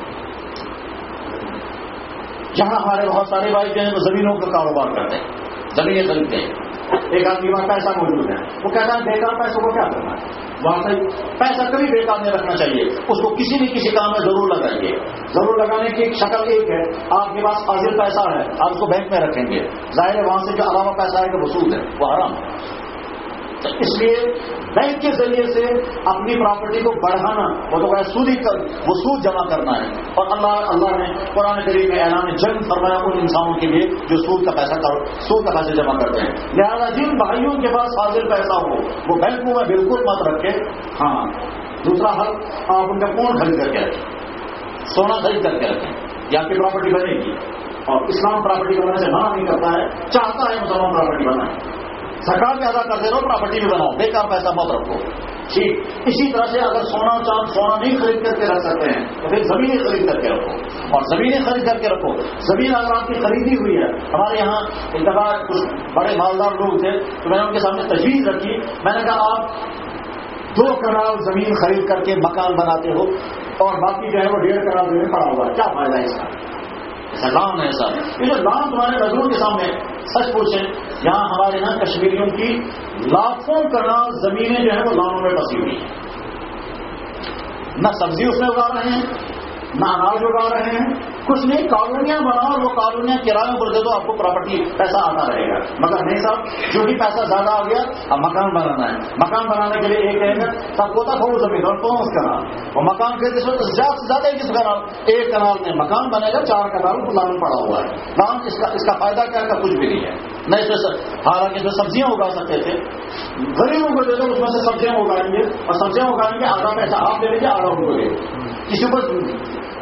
جہاں ہمارے بہت سارے بھائی جو ہیں وہ زمینوں کا کاروبار کرتے ہیں, زمینیں خریدتے ہیں. ایک آدمی کے پاس پیسہ موجود ہے, وہ کہتا ہے بیکار پیسوں کو کیا کرنا ہے. وہاں سے پیسہ کبھی بیکار نہیں رکھنا چاہیے, اس کو کسی نہ کسی کام میں ضرور لگائیے. ضرور لگانے کی ایک شکل ایک ہے, آپ کے پاس حاضر پیسہ ہے, آپ اس کو بینک میں رکھیں گے, ظاہر ہے وہاں سے جو علاوہ پیسہ آئے گا وہ سود ہے, وہ حرام ہے. اس لیے بینک کے ذریعے سے اپنی پراپرٹی کو بڑھانا وہ تو سودی کر وہ سود جمع کرنا ہے. اور اللہ اللہ نے قرآن کریم میں اعلان جنگ فرمایا ان انسانوں کے لیے جو سود کا پیسہ کر سود کا پیسہ جمع کرتے ہیں. لہذا جن بھائیوں کے پاس حاضر پیسہ ہو وہ بینکوں میں بالکل مت رکھے. ہاں, دوسرا حل, آپ ان کا فون خرید کر کے رکھیں, سونا خرید کر کے رکھیں, یا آپ کی پراپرٹی بنے گی. اور اسلام پراپرٹی بنانے سے منع نہیں کرتا ہے, چاہتا ہے مسلمان پراپرٹی بنائے. زکات بھی ادا کرتے رہو, پراپرٹی بھی بناؤ, بیکار پیسہ مت رکھو. ٹھیک اسی طرح سے اگر سونا چاند سونا نہیں خرید کر کے رکھ سکتے ہیں تو پھر زمینیں خرید کر کے رکھو, اور زمینیں خرید کر کے رکھو. زمین اگر آپ کی خریدی ہوئی ہے, ہمارے یہاں ایک دفعہ کچھ بڑے مالدار لوگ تھے تو میں نے ان کے سامنے تجویز رکھی. میں نے کہا آپ دو کنال زمین خرید کر کے مکان بناتے ہو اور باقی جو ہے وہ ڈیڑھ کنال زمین پڑا ہوا ہے, کیا فائدہ ہے اس کا؟ ایسا لام ہے ایسا. یہ جو لام تمہارے نظروں کے سامنے, سچ پوچھیں یہاں ہمارے یہاں کشمیریوں کی لاکھوں کنال زمینیں جو ہیں وہ لانوں میں پسی ہوئی ہیں. نہ سبزی اس میں اگا رہے ہیں, نہ اناج اگا رہے ہیں, کچھ نہیں. کالونیاں بناؤ اور وہ کالونیاں کرایوں پر دے دو, آپ کو پراپرٹی پیسہ آتا رہے گا. مگر نہیں صاحب, جو بھی پیسہ زیادہ آ گیا اب مکان بنانا ہے. مکان بنانے کے لیے ایک کہیں گے سب کو تھوڑا زمین اور کون اس کنال, وہ مکان کے زیادہ سے زیادہ کس کنال, ایک کنال میں مکان بنے گا, چار کنال کو لان پڑا ہوا ہے. لان اس کا اس کا فائدہ کیا کا کچھ بھی نہیں ہے. نہیں اس میں حالانکہ اس میں سبزیاں اگا سکتے تھے, غریبوں کو دے دو, اس میں سے سبزیاں اگائیں گے, اور سبزیاں اگائیں گے, آدھا پیسہ آپ دے دیجیے, آدھا ان کو دے. کسی کو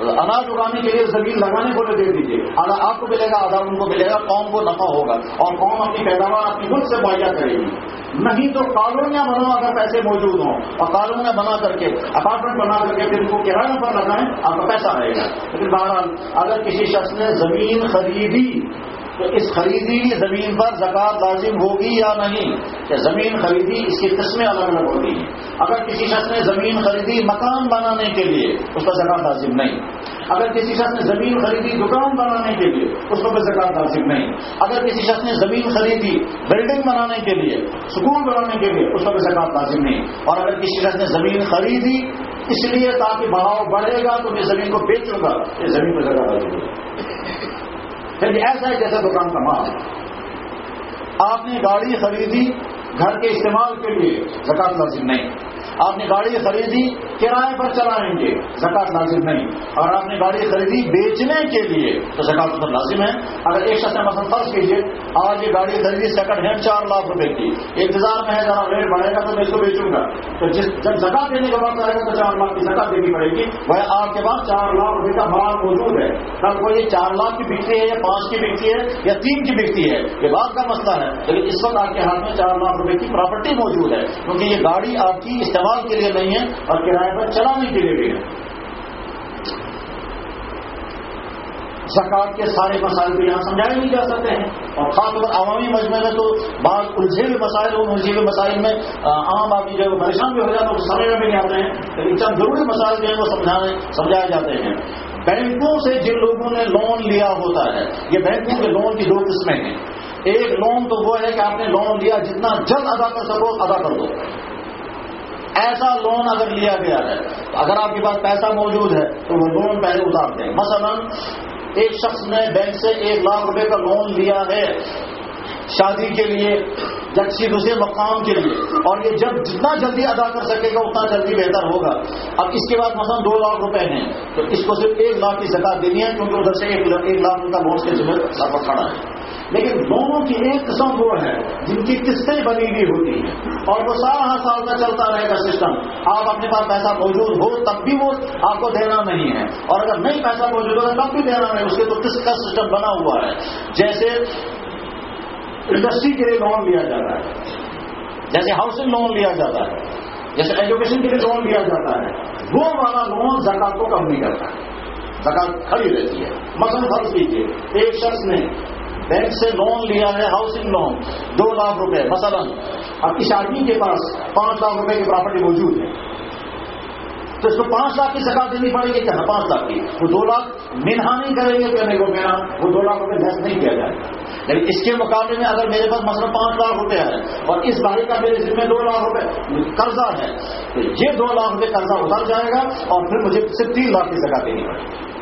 اناج اگانے کے لیے زمین لگانے کو دے دیجیے، آدھا آپ کو ملے گا، آدھا ان کو ملے گا، قوم کو نفع ہوگا اور قوم اپنی پیداوار اپنی خود سے مہیا کرے گی۔ نہیں تو کالونیاں بناؤ اگر پیسے موجود ہوں، اور کالونیاں بنا کر کے اپارٹمنٹ بنا کر کے پھر ان کو کرایہ پر لگائیں، آپ کا پیسہ رہے گا۔ لیکن بہرحال اگر کسی شخص نے زمین خریدی تو اس خریدی ہوئی زمین پر زکوٰۃ لازم ہوگی یا نہیں؟ کہ زمین خریدی اس کی قسمیں الگ الگ ہوتی ہیں۔ اگر کسی شخص نے زمین خریدی مکان بنانے کے لیے اس پر زکوٰۃ لازم نہیں۔ اگر کسی شخص نے زمین خریدی دکان بنانے کے لیے اس پر زکوٰۃ لازم نہیں۔ اگر کسی شخص نے زمین خریدی بلڈنگ بنانے کے لیے، اسکول بنانے کے لیے، اس پر زکوٰۃ لازم نہیں۔ اور اگر کسی شخص نے زمین خریدی اس لیے تاکہ بہاؤ بڑھے گا تو میں زمین کو بیچوں گا، یہ زمین پر زکوٰۃ لازم ہوگی۔ پھر ایسا ہے جیسے دکان کا مال، آپ نے گاڑی خریدی گھر کے استعمال کے لیے، زکوٰۃ لازم نہیں۔ آپ نے گاڑی خریدی کرائے پر چلائیں گے، زکوٰۃ لازم نہیں۔ اور آپ نے گاڑی خریدی بیچنے کے لیے تو زکوٰۃ پر لازم ہے۔ اگر ایک شخص نے مثلا فرض کیجیے آج یہ گاڑی خریدی سیکنڈ ہینڈ چار لاکھ روپے کی، انتظار میں ہے ذرا ریٹ بڑھے گا تو میں اس کو بیچوں گا، تو جس جب زکوٰۃ دینے کا وقت آئے گا تو چار لاکھ کی زکوٰۃ دینی پڑے گی۔ وہ آپ کے پاس چار لاکھ روپے کا مال موجود ہے، تب وہ یہ چار لاکھ کی بکتی ہے یا پانچ کی بکتی ہے یا تین کی بکتی ہے، یہ بات کا مسئلہ ہے۔ لیکن اس وقت آپ کے ہاتھ میں چار لاکھ روپے کی پراپرٹی موجود ہے، کیونکہ یہ گاڑی آپ کی استعمال کے لیے نہیں ہے اور کرائے پر چلانے کے لیے بھی ہے۔ زکوٰۃ کے سارے مسائل بھی یہاں سمجھائے نہیں جا سکتے ہیں، اور خاص طور پر عوامی مجمع میں تو بعض الجھے ہوئے مسائل ان الجھے ہوئے مسائل میں عام آدمی جو پریشان بھی ہو جاتا ہے وہ سمجھ میں بھی نہیں آتے ہیں، لیکن چند ضروری مسائل جو ہیں وہ سمجھانے سمجھائے جاتے ہیں۔ بینکوں سے جن لوگوں نے لون لیا ہوتا ہے، یہ بینکوں کے لون کی دو قسمیں ہیں۔ ایک لون تو وہ ہے کہ آپ نے لون لیا جتنا جلد ادا کر سکو ادا کر دو، ایسا لون اگر لیا گیا ہے اگر آپ کے پاس پیسہ موجود ہے تو وہ لون پہلے اتارتے ہیں۔ مثلا ایک شخص نے بینک سے ایک لاکھ روپے کا لون لیا ہے شادی کے لیے یا کسی دوسرے مقام کے لیے، اور یہ جب جتنا جلدی ادا کر سکے گا اتنا جلدی بہتر ہوگا۔ اب اس کے بعد مثلا دو لاکھ روپے ہیں تو اس کو صرف ایک لاکھ کی زکوٰۃ دینی ہے، کیونکہ ادھر سے ایک لاکھ کا لون کے ذمہ سر پر کھڑا ہے۔ لیکن لونوں کی ایک قسم وہ ہے جن کی قسطیں بنی ہوئی ہوتی ہیں اور وہ سارا سال کا چلتا رہے گا سسٹم، آپ اپنے پاس پیسہ موجود ہو تب بھی وہ آپ کو دینا نہیں ہے، اور اگر نہیں پیسہ موجود ہوگا تب بھی دینا نہیں، اس کے تو قسط کا سسٹم بنا ہوا ہے۔ جیسے انڈسٹری کے لیے لون لیا جاتا ہے، جیسے ہاؤسنگ لون لیا جاتا ہے، جیسے ایجوکیشن کے لیے لون لیا جاتا ہے، وہ والا لون زکوٰۃ کو کم نہیں کرتا ہے، زکوٰۃ کھڑی رہتی ہے۔ مثلا فرض کیجیے ایک شخص نے بینک سے لون لیا ہے ہاؤسنگ لون دو لاکھ روپے مثلا، اب اس آدمی کے پاس پانچ لاکھ روپے کی پراپرٹی موجود ہے تو اس کو پانچ لاکھ کی زکوٰۃ دینی پڑے گی کیا؟ پانچ لاکھ کی، وہ دو لاکھ منہا نہیں کریں گے کہ میرے کو میرا وہ دو لاکھ روپے لیس نہیں کیا جائے گا۔ لیکن اس کے مقابلے میں اگر میرے پاس مثلا پانچ لاکھ روپے ہے اور اس بھائی کا میرے ذمہ دو لاکھ روپے قرضہ ہے تو یہ دو لاکھ روپے قرضہ اتر جائے گا اور پھر مجھے صرف تین لاکھ کی زکوٰۃ دینی پڑے گی۔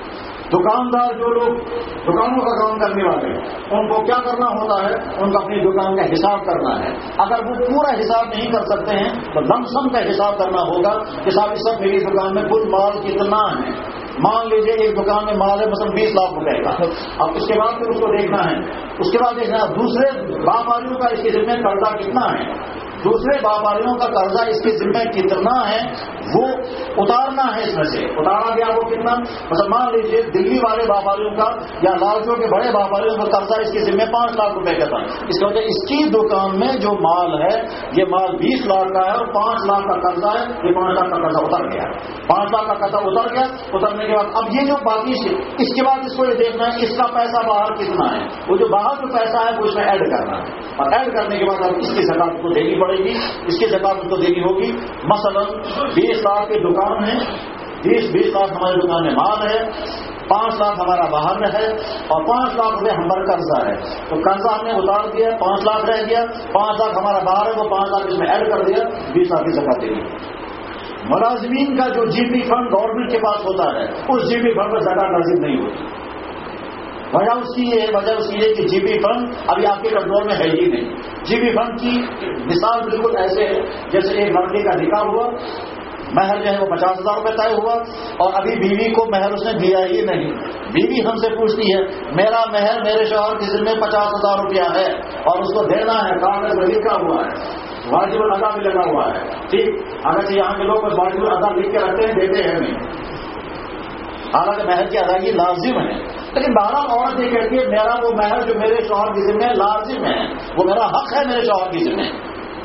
دکاندار جو لوگ دکانوں کا کام کرنے والے ہیں ان کو کیا کرنا ہوتا ہے؟ ان کو اپنی دکان کا حساب کرنا ہے۔ اگر وہ پورا حساب نہیں کر سکتے ہیں تو لم سم کا حساب کرنا ہوگا کہ صاحب اس وقت میری دکان میں کل مال کتنا ہے۔ مان لیجیے ایک دکان میں مال ہے مثلا بیس لاکھ روپے کا، اب اس کے بعد پھر اس کو دیکھنا ہے، اس کے بعد دیکھنا ہے دوسرے باپاریوں کا اس کے ذمہ قرضہ کتنا ہے، دوسرے باپاریوں کا قرضہ اس کے ذمہ کتنا ہے وہ اتارنا ہے، اس میں سے اتارا گیا وہ کتنا، مثلا مان لیجیے دلی والے باپاریوں کا یا لال چوک کے بڑے باپاریوں کا قرضہ اس کے ذمہ پانچ لاکھ روپے کا تھا، اس کی وجہ اس کی دکان میں جو مال ہے یہ مال بیس لاکھ کا ہے اور پانچ لاکھ کا قرضہ ہے، یہ پانچ لاکھ کا قرضہ اتر گیا، پانچ لاکھ کا قرضہ اتر گیا۔ اترنے کے بعد اب یہ جو باقی اس کے بعد اس کو یہ دیکھنا ہے اس کا پیسہ باہر کتنا ہے، وہ جو باہر جو پیسہ ہے وہ اس میں ایڈ کرنا ہے، اور ایڈ کرنے کے بعد اب اس کی زکوٰۃ کو دینی پڑے گی، اس کی زکوٰۃ کو دینی ہوگی۔ مثلا بیس لاکھ کی دکان ہے، بیس بیس لاکھ ہماری دکان میں مال ہے، پانچ لاکھ ہمارا باہر میں ہے اور پانچ لاکھ روپے ہمارا قرضہ ہے، تو قرضہ ہم نے اتار دیا، پانچ لاکھ رہ گیا، پانچ لاکھ ہمارا باہر ہے وہ پانچ لاکھ اس میں ایڈ کر دیا، بیس لاکھ کی زکوٰۃ دینی۔ ملازمین کا جو جی پی فنڈ گورنمنٹ کے پاس ہوتا ہے اس جی پی فنڈ پر زکوٰۃ لازم نہیں ہوتی، وجہ اس کی یہ وجہ اس کی ہے کہ جی پی فنڈ ابھی آپ کے کنٹرول میں ہے ہی نہیں۔ جی پی فنڈ کی مثال بالکل ایسے ہے جیسے ایک لڑکے کا نکاح ہوا، مہر جو ہے وہ پچاس ہزار روپے طے ہوا اور ابھی بیوی کو مہر اس نے دیا ہی نہیں، بیوی ہم سے پوچھتی ہے میرا مہر میرے شوہر کے ذمہ پچاس ہزار روپیہ ہے اور اس کو دینا ہے، کاغذ میں لکھا ہوا ہے، واجب الادا بھی لگا ہوا ہے، ٹھیک، اگرچہ یہاں کے لوگ واجب الادا لکھ کے رکھتے ہیں دیتے ہیں نہیں، حالانکہ مہر کی ادائیگی لازم ہے، لیکن بہرحال عورت یہ کہتی ہے میرا وہ مہر جو میرے شوہر کی ذمہ ہے لازم ہے، وہ میرا حق ہے میرے شوہر کی ذمہ،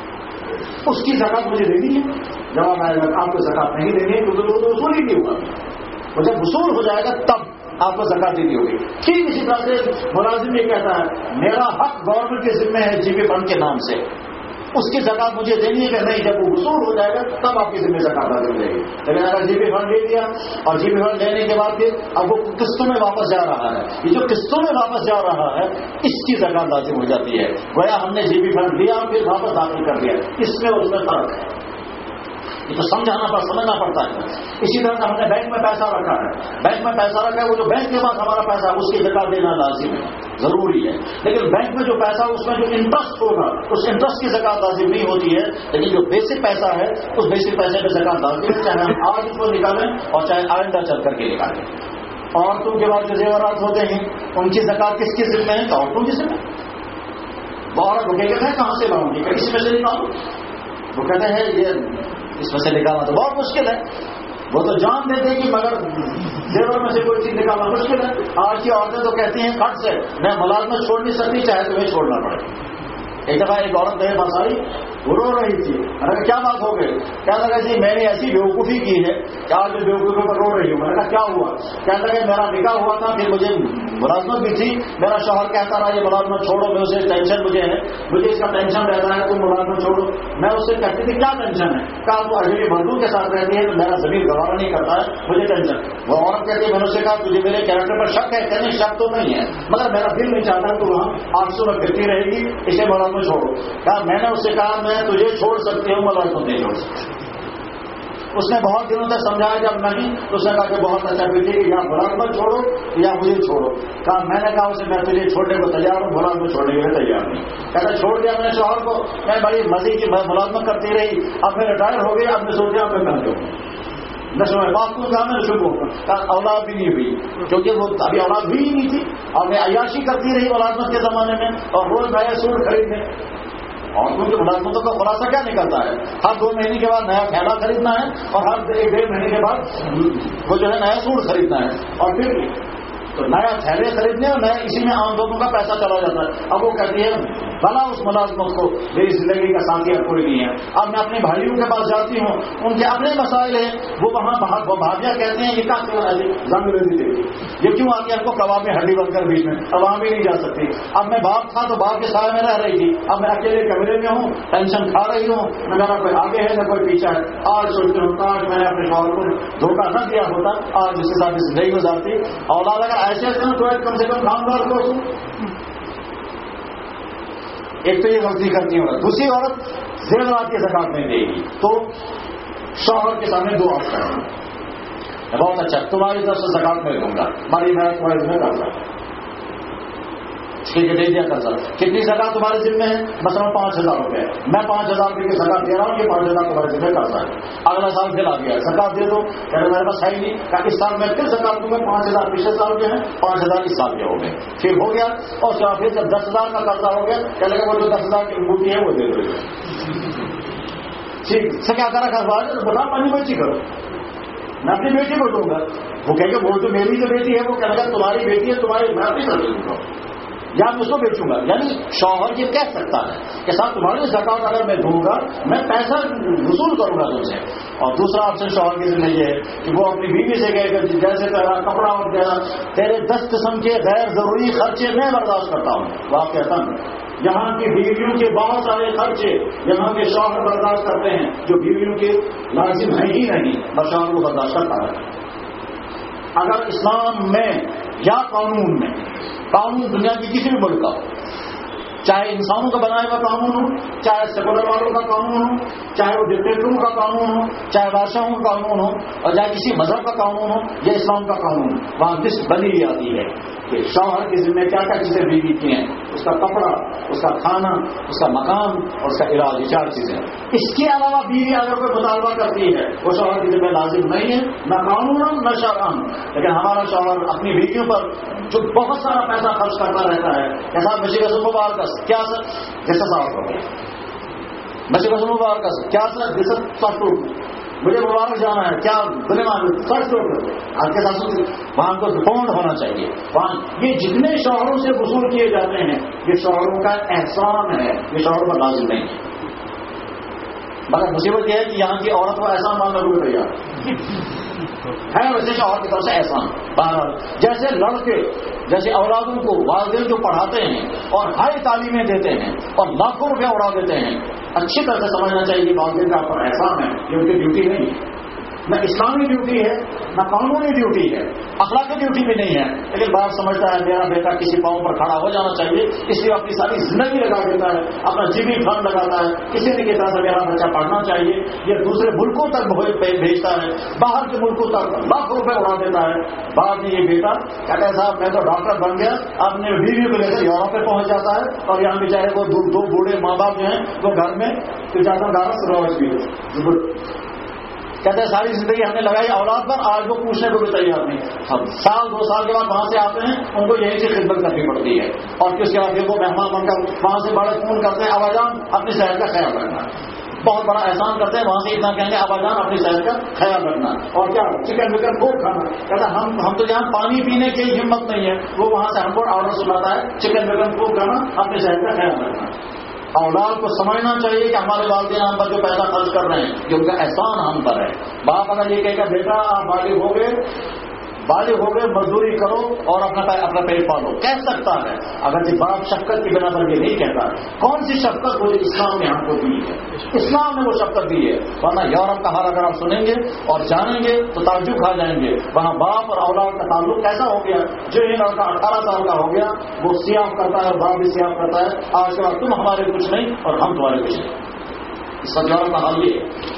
اس کی زکات مجھے دینی ہے۔ جواب آئے گا آپ کو زکات نہیں دینی ہے کیونکہ وہ تو وصول ہی نہیں ہوگا، وہ جب وصول ہو جائے گا تب آپ کو زکات دینی ہوگی۔ ٹھیک اسی طرح سے ملازم یہ کہتا ہے میرا حق گورنمنٹ کے ذمہ ہے جی پی فنڈ کے نام سے، اس کی زکات مجھے دینی ہے کہ نہیں، جب وہ وصول ہو جائے گا تب آپ کی ذمہ زکات ادا ہو جائے گی۔ لیکن اگر جی پی فنڈ لے لیا اور جی پی فنڈ لینے کے بعد پھر اب وہ قسطوں میں واپس جا رہا ہے، یہ جو قسطوں میں واپس جا رہا ہے اس کی زکات لازم ہو جاتی ہے، گویا ہم نے جی پی فنڈ لیا پھر واپس داخل کر دیا، اس میں اس میں فرق ہے، یہ تو سمجھانا پڑ سمجھنا پڑتا ہے۔ اسی طرح سے ہم نے بینک میں پیسہ رکھا ہے، بینک میں پیسہ رکھا ہے، وہ جو بینک کے پاس ہمارا پیسہ ہے اس کی زکات دینا لازم ہے، ضروری ہے، لیکن بینک میں جو پیسہ اس میں جو انٹرسٹ ہوگا اس انٹرسٹ کی زکات لازم نہیں ہوتی ہے، لیکن جو بیسک پیسہ ہے اس بیسک پیسے پہ زکات لازم ہے، چاہے ہم آج اس کو نکالیں اور چاہے آئندہ چل کر کے نکالیں۔ عورتوں کے بعد جو زیورات ہوتے ہیں ان کی زکات کس کی ذمہ ہے؟ عورتوں کی ذمہ۔ وہ عورت وہ کہتے ہیں کہاں سے لاؤں گی، کسی میں سے نکالوں، وہ کہتے ہیں یہ اس میں سے نکالنا تو بہت مشکل ہے، وہ تو جان دیتے کہ مگر زیور میں سے کوئی چیز نکالنا مشکل ہے۔ آج کی عورتیں تو کہتی ہیں کٹ سے میں ملازمت چھوڑ نہیں سکتی چاہے تمہیں چھوڑنا پڑے۔ ایک دفعہ ایک عورت میرے پاس آئی، وہ رو رہی تھی، میں نے کہا کیا بات ہو گئی؟ کیا لگا جی میں نے ایسی بیوقوفی کی ہے کہ آج جو بیوقوفی پر رو رہی ہوں۔ میں نے کہا کیا ہوا؟ کیا لگا میرا نکاح ہوا تھا، پھر مجھے ملازمت بھی تھی، میرا شوہر کہتا رہا یہ ملازمت چھوڑو، میں اسے ٹینشن مجھے ہے، مجھے اس کا ٹینشن رہتا ہے تم ملازمت چھوڑو۔ میں اس سے کہتی تھی کیا ٹینشن ہے؟ کہا وہ اجنبی مردوں کے ساتھ رہتی ہے تو میرا زمین گوارا نہیں کرتا ہے، مجھے ٹینشن۔ وہ عورت کہتی ہے میں نے اسے کہا تجھے میرے کیریکٹر پر شک ہے؟ کہنے شک تو نہیں ہے مگر میرا دل نہیں چاہتا تو وہاں آٹھ سو میں پھرتی رہے گی، اسے ملازمت چھوڑو۔ کہا میں نے اس سے کہا میں تجھے چھوڑ سکتی ہوں ملازمت نہیں چھوڑ سکتی۔ اس نے بہت دنوں تک سمجھایا، جب نہیں تو اس نے کہا کہ بہت اچھا بیٹی کہ یا ملازمت چھوڑو یا مجھے چھوڑو۔ کہا میں نے کہا اسے میں تجھے چھوڑنے کو تیار ہوں، ملازمت چھوڑنے کے لیے تیار نہیں۔ کہتا چھوڑ دیا میں نے شوہر کو، میں بڑی مزے کی ملازمت کرتی رہی، اب میں ریٹائر ہو گئی، اب میں سوچا میں کر دوں نشو میں باپ کو کہا میں شروع کہا اولاد بھی نہیں ہوئی کیونکہ وہ ابھی اولاد ہوئی ہی نہیں تھی، اور میں عیاشی کرتی رہی ملازمت کے زمانے میں اور روز نئے سوٹ خریدنے۔ اور کیونکہ ملازمتوں کا خلاصہ کیا نکلتا ہے؟ ہر دو مہینے کے بعد نیا تھیلا خریدنا ہے اور ہر ایک ڈیڑھ مہینے کے بعد وہ جو ہے نیا سوٹ خریدنا ہے، اور پھر تو نیا تھیلے خریدنے اور نیا اسی میں عام لوگوں کا پیسہ چلا جاتا ہے۔ اب وہ کہتی ہے بھلا اس ملازمت کو، میری زندگی کا ساتھی اب کوئی نہیں ہے۔ اب میں اپنے بھائیوں کے پاس جاتی ہوں، ان کے اپنے مسائل ہیں، وہ وہاں بھابیاں کہتے ہیں یہ کیا زنگ لے دیتے یہ کیوں آ کے ہم کو کباب میں ہڈی بن کر بیچ میں، اب وہاں بھی نہیں جا سکتی۔ اب میں باپ تھا تو باپ کے سائے میں رہ رہی تھی، اب میں اکیلے کمرے میں ہوں، ٹینشن کھا رہی ہوں، نہ میرا کوئی آگے ہے نہ کوئی پیچھا ہے۔ آج سوچتی ہوں کاش میں نے اپنے شوہر کو دھوکہ نہ دیا ہوتا، آج اس کے ساتھ زندگی گزارتی۔ اولاد اگر ایسے کروں تو کم سے کم خاندار کو سوں۔ ایک تو یہ غلطی کرتی ہے عورت۔ دوسری عورت زیورات کی زکات نہیں دے گی تو شوہر کے سامنے دو آپشن ہیں، بہت اچھا تمہاری طرف سے زکات میں دوں گا، ہماری میں تمہاری ذمہ کرتا ٹھیک ہے دے دیا قرضہ، کتنی زکات تمہارے ذمہ ہے؟ مثلا پانچ ہزار روپے، میں پانچ ہزار روپے کی زکات دے رہا ہوں، یہ پانچ ہزار تمہارے ذمہ قرضہ ہے۔ اگلا سال پھر آ گیا زکات دے دو، کہ میرے پاس ہے ہی نہیں، کہ اس سال میں پھر زکات دوں گا، پانچ ہزار پچھلے سال کے ہیں، پانچ ہزار اس سال کے ہو گئے، پھر ہو گیا، اور پھر جب دس ہزار کا قرضہ ہو گیا کیا لگا وہ جو دس ہزار کی انگوٹھی ہے وہ دے دو ٹھیک سے کیا کرا کاروبار بتا پانی بچی کرو، میں اپنی بیٹی کو دوں گا، وہ کہے گا وہ تو میری تو بیٹی ہے، وہ کہنے لگا تمہاری بیٹی ہے تمہاری میں اپنی کر دوں گا یا میں اس کو بیچوں گا۔ یعنی شوہر یہ کہہ سکتا ہے کہ صاحب تمہاری زکات اگر میں دوں گا میں پیسہ وصول کروں گا تم سے۔ اور دوسرا آپشن شوہر کی ذمہ یہ ہے کہ وہ اپنی بیوی سے کہے کہ جیسے تیرا کپڑا اور تیرا تیرے دس قسم کے غیر ضروری خرچے میں برداشت کرتا ہوں۔ وہ آپ کہتا ہوں یہاں کی بیویوں کے بہت سارے خرچے یہاں کے شوہر برداشت کرتے ہیں جو بیویوں کے لازم ہیں ہی نہیں، بس شوہر کو برداشت کرتا ہے۔ اگر اسلام میں یا قانون میں، قانون دنیا کی کسی بھی ملک کا ہو، چاہے انسانوں کا بنایا ہوا قانون ہو، چاہے سیکولر والوں کا قانون ہو، چاہے وہ ڈکٹیٹروں کا قانون ہو، چاہے بادشاہوں کا قانون ہو، اور چاہے کسی مذہب کا قانون ہو یا اسلام کا قانون ہو، وہاں لسٹ بنی آتی ہے کہ شوہر کی ذمہ کیا کیا چیزیں بیوی کی ہیں، اس کا کپڑا، اس کا کھانا، اس کا مکان اور اس کا علاج، یہ چار چیزیں۔ اس کے علاوہ بیوی اگر کوئی مطالبہ کرتی ہے وہ شوہر کی ذمہ لازم نہیں ہے، نہ قانون نہ شرعاً۔ لیکن ہمارا شوہر اپنی بیویوں پر جو بہت سارا پیسہ خرچ کرتا رہتا ہے، ایسا بشیر رسم مبارک کیا سر جیسا صاحب ہو گیا بشیر رسم مبارک کیا سر جیسا سافٹ مجھے مبارک جانا ہے، کیا دنیا فرسٹ آپ کے ساتھ وہاں کو بونڈ ہونا چاہیے وہاں۔ یہ جتنے شوہروں سے وصول کیے جاتے ہیں یہ شوہروں کا احسان ہے، یہ شوہروں پر لازم نہیں ہے۔ مگر مصیبت یہ ہے کہ یہاں کی عورت کو احسان ماننا روک رہی ہے ویسے شوہر کی طرف سے احسان بہرحال۔ جیسے لڑکے جیسے اولادوں کو والدین جو پڑھاتے ہیں اور ہائی تعلیمیں دیتے ہیں اور لاکھوں روپیہ اڑا دیتے ہیں، اچھی طرح سے سمجھنا چاہیے کہ والدین کا پر احسان ہے، یہ ان کی ڈیوٹی نہیں ہے، نہ اسلامی ڈیوٹی ہے نہ قانونی ڈیوٹی ہے، اخلاقی ڈیوٹی بھی نہیں ہے۔ لیکن باپ سمجھتا ہے میرا بیٹا کسی پاؤں پر کھڑا ہو جانا چاہیے، اس لیے اپنی ساری زندگی لگا دیتا ہے، اپنا جیوی فنڈ لگاتا ہے کسی نہ کسی طرح سے میرا بچہ پڑھنا چاہیے۔ یہ دوسرے ملکوں تک بھیجتا ہے، باہر کے ملکوں تک لاکھوں روپے اڑا دیتا ہے۔ بعد میں یہ بیٹا کہتا ہے صاحب میں تو ڈاکٹر بن گیا، اپنے بیوی کو لے کر یورپ پہ پہنچ جاتا ہے اور یہاں بیچارے کو دو بوڑھے ماں باپ جو ہیں وہ گھر میں روز بھی کہتے ہیں ساری زندگی ہم نے لگائی اولاد پر، آج وہ پوچھنے کو بھی تیار نہیں۔ ہم سال دو سال کے بعد وہاں سے آتے ہیں، ان کو یہی سی خدمت کرنی پڑتی ہے، اور پھر اس کے بعد وہ مہمان بن کر وہاں سے بڑے فون کرتے ہیں ابا جان اپنی صحت کا خیال رکھنا، بہت بڑا احسان کرتے ہیں، وہاں سے اتنا کہیں گے ابا جان اپنی صحت کا خیال رکھنا، اور کیا چکن وکن خوب کھانا۔ کہتا ہم ہم تو یہاں پانی پینے کی ہمت نہیں ہے، وہ وہاں سے ہم کو آرڈر سناتا ہے چکن وکن خوب کھانا، اپنی صحت کا خیال رکھنا۔ اولاد کو سمجھنا چاہیے کہ ہمارے والدین ہم پر جو پیسہ خرچ کر رہے ہیں یہ ان کا احسان ہم پر ہے۔ باپ اگر یہ کہے گا بیٹا آپ بالغ ہو گئے بالغ ہو گئے مزدوری کرو اور اپنا اپنا پیٹ پالو، کہہ سکتا ہے، اگر جب باپ شفقت کی بنا پر یہ نہیں کہتا، کون سی شفقت وہ اسلام نے ہم کو دی ہے؟ اسلام نے وہ شفقت دی ہے، ورنہ یورپ کا حال اگر آپ سنیں گے اور جانیں گے تو تعجب کھا جائیں گے، وہاں باپ اور اولاد کا تعلق کیسا ہو گیا۔ جو یہ لڑکا اٹھارہ سال کا ہو گیا وہ سیاف کرتا ہے اور باپ بھی سیاف کرتا ہے، آج کے بعد تم ہمارے کچھ نہیں اور ہم تمہارے کچھ نہیں، اس کا یورپ کا حال یہ ہے۔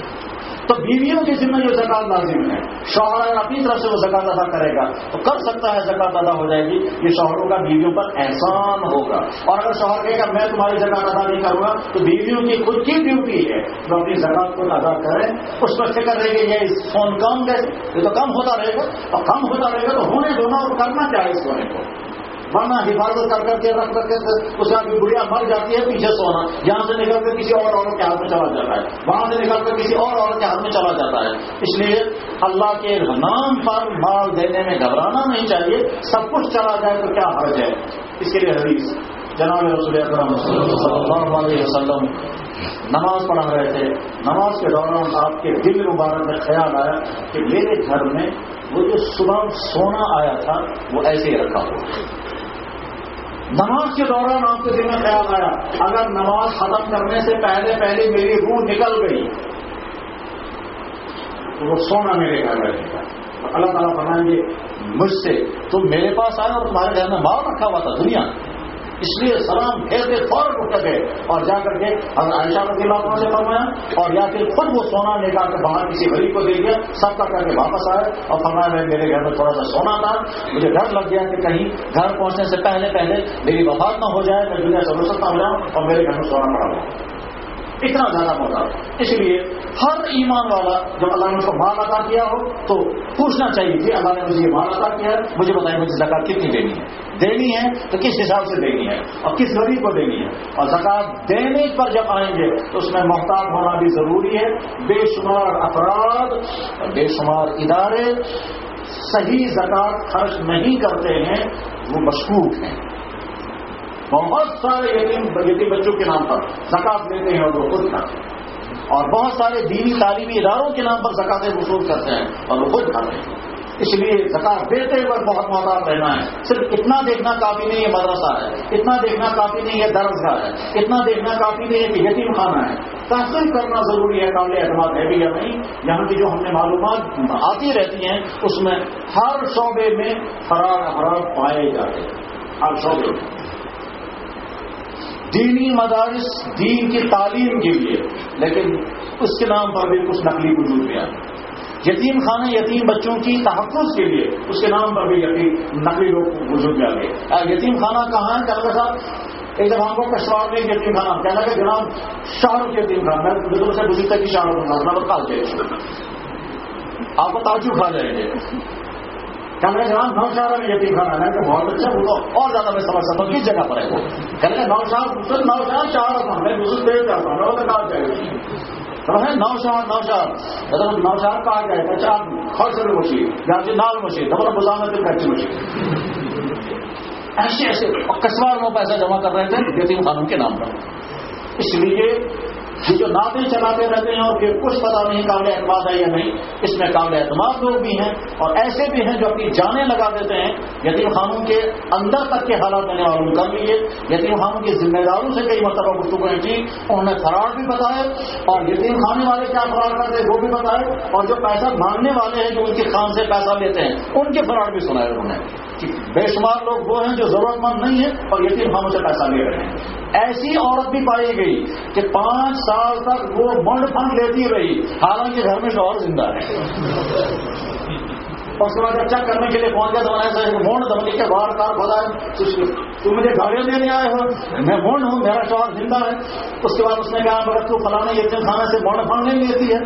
تو بیویوں کے ذمہ جو زکات لازم ہے، شوہر اگر اپنی طرف سے وہ زکات ادا کرے گا تو کر سکتا ہے، زکات ادا ہو جائے گی، یہ شوہروں کا بیویوں پر احسان ہوگا۔ اور اگر شوہر کہے گا میں تمہاری زکات ادا نہیں کروں گا تو بیویوں کی خود کی ڈیوٹی ہے جو اپنی زکات کو ادا کریں، اس پر فکر رہے گی یہ فون کم کیسے، یہ تو کم ہوتا رہے گا، اور کم ہوتا رہے گا تو ہونے دونوں اور کرنا کیا ہے اس سونے کو، ورنہ حفاظت کر کر کے رکھ کر کے اس کا بھی بڑھیا مر جاتی ہے پیچھے سونا، یہاں سے نکل کر کسی اور عورت کے ہاتھ میں چلا جاتا ہے، وہاں سے نکل کر کسی اور عورت کے ہاتھ میں چلا جاتا ہے۔ اس لیے اللہ کے نام پر مال دینے میں گھبرانا نہیں چاہیے، سب کچھ چلا جائے تو کیا حرج ہے۔ اس کے لیے حدیث جناب رسول اکرم صلی اللہ علیہ وسلم نماز پڑھا رہے تھے، نماز کے دوران آپ کے دل مبارک میں خیال آیا کہ میرے گھر میں وہ جو صبح سونا آیا تھا وہ ایسے ہی رکھا ہوا۔ نماز کے دوران آپ کے دل میں خیال آیا اگر نماز ختم کرنے سے پہلے پہلے میری روح نکل گئی تو وہ سونا میرے گھر رہے گا۔ اللہ تعالیٰ فرمائیں گے مجھ سے تم میرے پاس آئے اور تمہارے گھر میں مال رکھا ہوا تھا دنیا، اس لیے سلام پھیرتے فوراً اٹھ گئے اور جا کر کے عائشہ رضی اللہ عنہ سے فرمایا، اور یا پھر خود وہ سونا نکال کے باہر کسی غریب کو دے دیا، سب کا کر کے واپس آئے اور فرمایا میں میرے گھر میں تھوڑا سا سونا تھا، مجھے ڈر لگ گیا کہ کہیں گھر پہنچنے سے پہلے پہلے میری وفات نہ ہو جائے، میں دنیا سے رخصت نہ ہو جاؤں اور میرے گھر میں سونا پڑا ہوا، اتنا زیادہ موقع۔ اس لیے ہر ایمان والا جب اللہ نے اس کو مال عطا کیا ہو تو پوچھنا چاہیے کہ اللہ نے مجھے یہ مال عطا کیا ہے، مجھے بتائیں مجھے زکات کتنی دینی ہے، دینی ہے تو کس حساب سے دینی ہے اور کس غریب کو دینی ہے، اور زکات دینے پر جب آئیں گے تو اس میں محتاط ہونا بھی ضروری ہے۔ بے شمار افراد بے شمار ادارے صحیح زکات خرچ نہیں کرتے ہیں، وہ مشکوک ہیں۔ بہت سارے یتیم یتیم بچوں کے نام پر زکات لیتے ہیں اور وہ خود کھاتے ہیں، اور بہت سارے دینی تعلیمی اداروں کے نام پر زکاتیں وصول کرتے ہیں اور وہ خود کھاتے ہیں۔ اس لیے زکات دیتے وقت بہت محتاط رہنا ہے، صرف اتنا دیکھنا کافی نہیں ہے مدرسہ ہے، اتنا دیکھنا کافی نہیں ہے درسگاہ ہے، اتنا دیکھنا کافی نہیں ہے کہ یتیم خانہ ہے، تحقیق کرنا ضروری ہے قابل اعتماد ہے بھی یا نہیں۔ یہاں کی جو ہم نے معلومات آتی رہتی ہیں اس میں ہر شعبے میں فرار افراد پائے جاتے ہیں، ہر شعبے میں۔ دینی مدارس دین کی تعلیم کے لیے، لیکن اس کے نام پر بھی کچھ نقلی وجود میں آتے، یتیم خانے یتیم بچوں کی تحفظ کے لیے اس کے نام پر بھی یتیم نقلی لوگ وجود میں آ گئے۔ یتیم خانہ کہاں ہے؟ کہنے کا ایک جب ہم کو کشتواڑ میں یتیم خانہ کہنا کہ جناب شاہ رخ یتیم خانہ، میں بزرگ سے گزرتا کہ شاہ رخ خانہ بتا دے، آپ کو تعجب کھا جائیں گے۔ کہنے کا جناب نو شہر میں یتیم خانہ ہے کہ بہت اچھا، وہ اور زیادہ میں سمجھ سکتا ہوں کس جگہ پر ہے وہ، کہنے کا نو شہر نو شہر شاہ رخ خانہ میں بزرگ دیکھ جاتا ہوں، میں بتا جائے نوشار نوشار مطلب نوشار کہا جائے اچھا خرچ مشید یا نال مشید مطلب بزانت خرچ مشید ایسے ایسے کسوار میں پیسہ جمع کر رہے تھے یتیم خانوں کے نام پر. اس لیے یہ جو نعتیں چلاتے رہتے ہیں اور پھر کچھ پتا نہیں قابل اعتماد ہے یا نہیں, اس میں قابل اعتماد لوگ بھی ہیں اور ایسے بھی ہیں جو اپنی جانیں لگا دیتے ہیں. یتیم خانوں کے اندر تک کے حالات میں نے معلوم کر لیے, یتیم خانوں کے ذمہ داروں سے کئی مرتبہ گفتگو کی, انہوں نے فراڈ بھی بتائے اور یتیم خانے والے کیا فراڈ کرتے ہیں وہ بھی بتائے, اور جو پیسہ مانگنے والے ہیں جو ان کی خان سے پیسہ لیتے ہیں ان کے فراڈ بھی سنائے انہوں نے. بے شمار لوگ وہ ہیں جو ضرورت مند نہیں ہیں اور یتیم خانوں سے پیسہ لے رہے ہیں. ایسی عورت بھی پائی گئی کہ پانچ سال تک وہ منڈ پھنڈ لیتی رہی حالانکہ گھر میں شوہر زندہ ہے. اور اس کے بعد جب چیک کرنے کے لیے پہنچ گیا تو میں نے مونڈ دمنے کے باہر کار کھولا ہے, تم مجھے گاڑیاں دینے آئے ہو, میں مونڈ ہوں, میرا شوہر زندہ ہے. اس کے بعد اس نے کہا مگر تو فلاں یتیم خانے سے مونڈ پھنڈ نہیں لیتی ہے.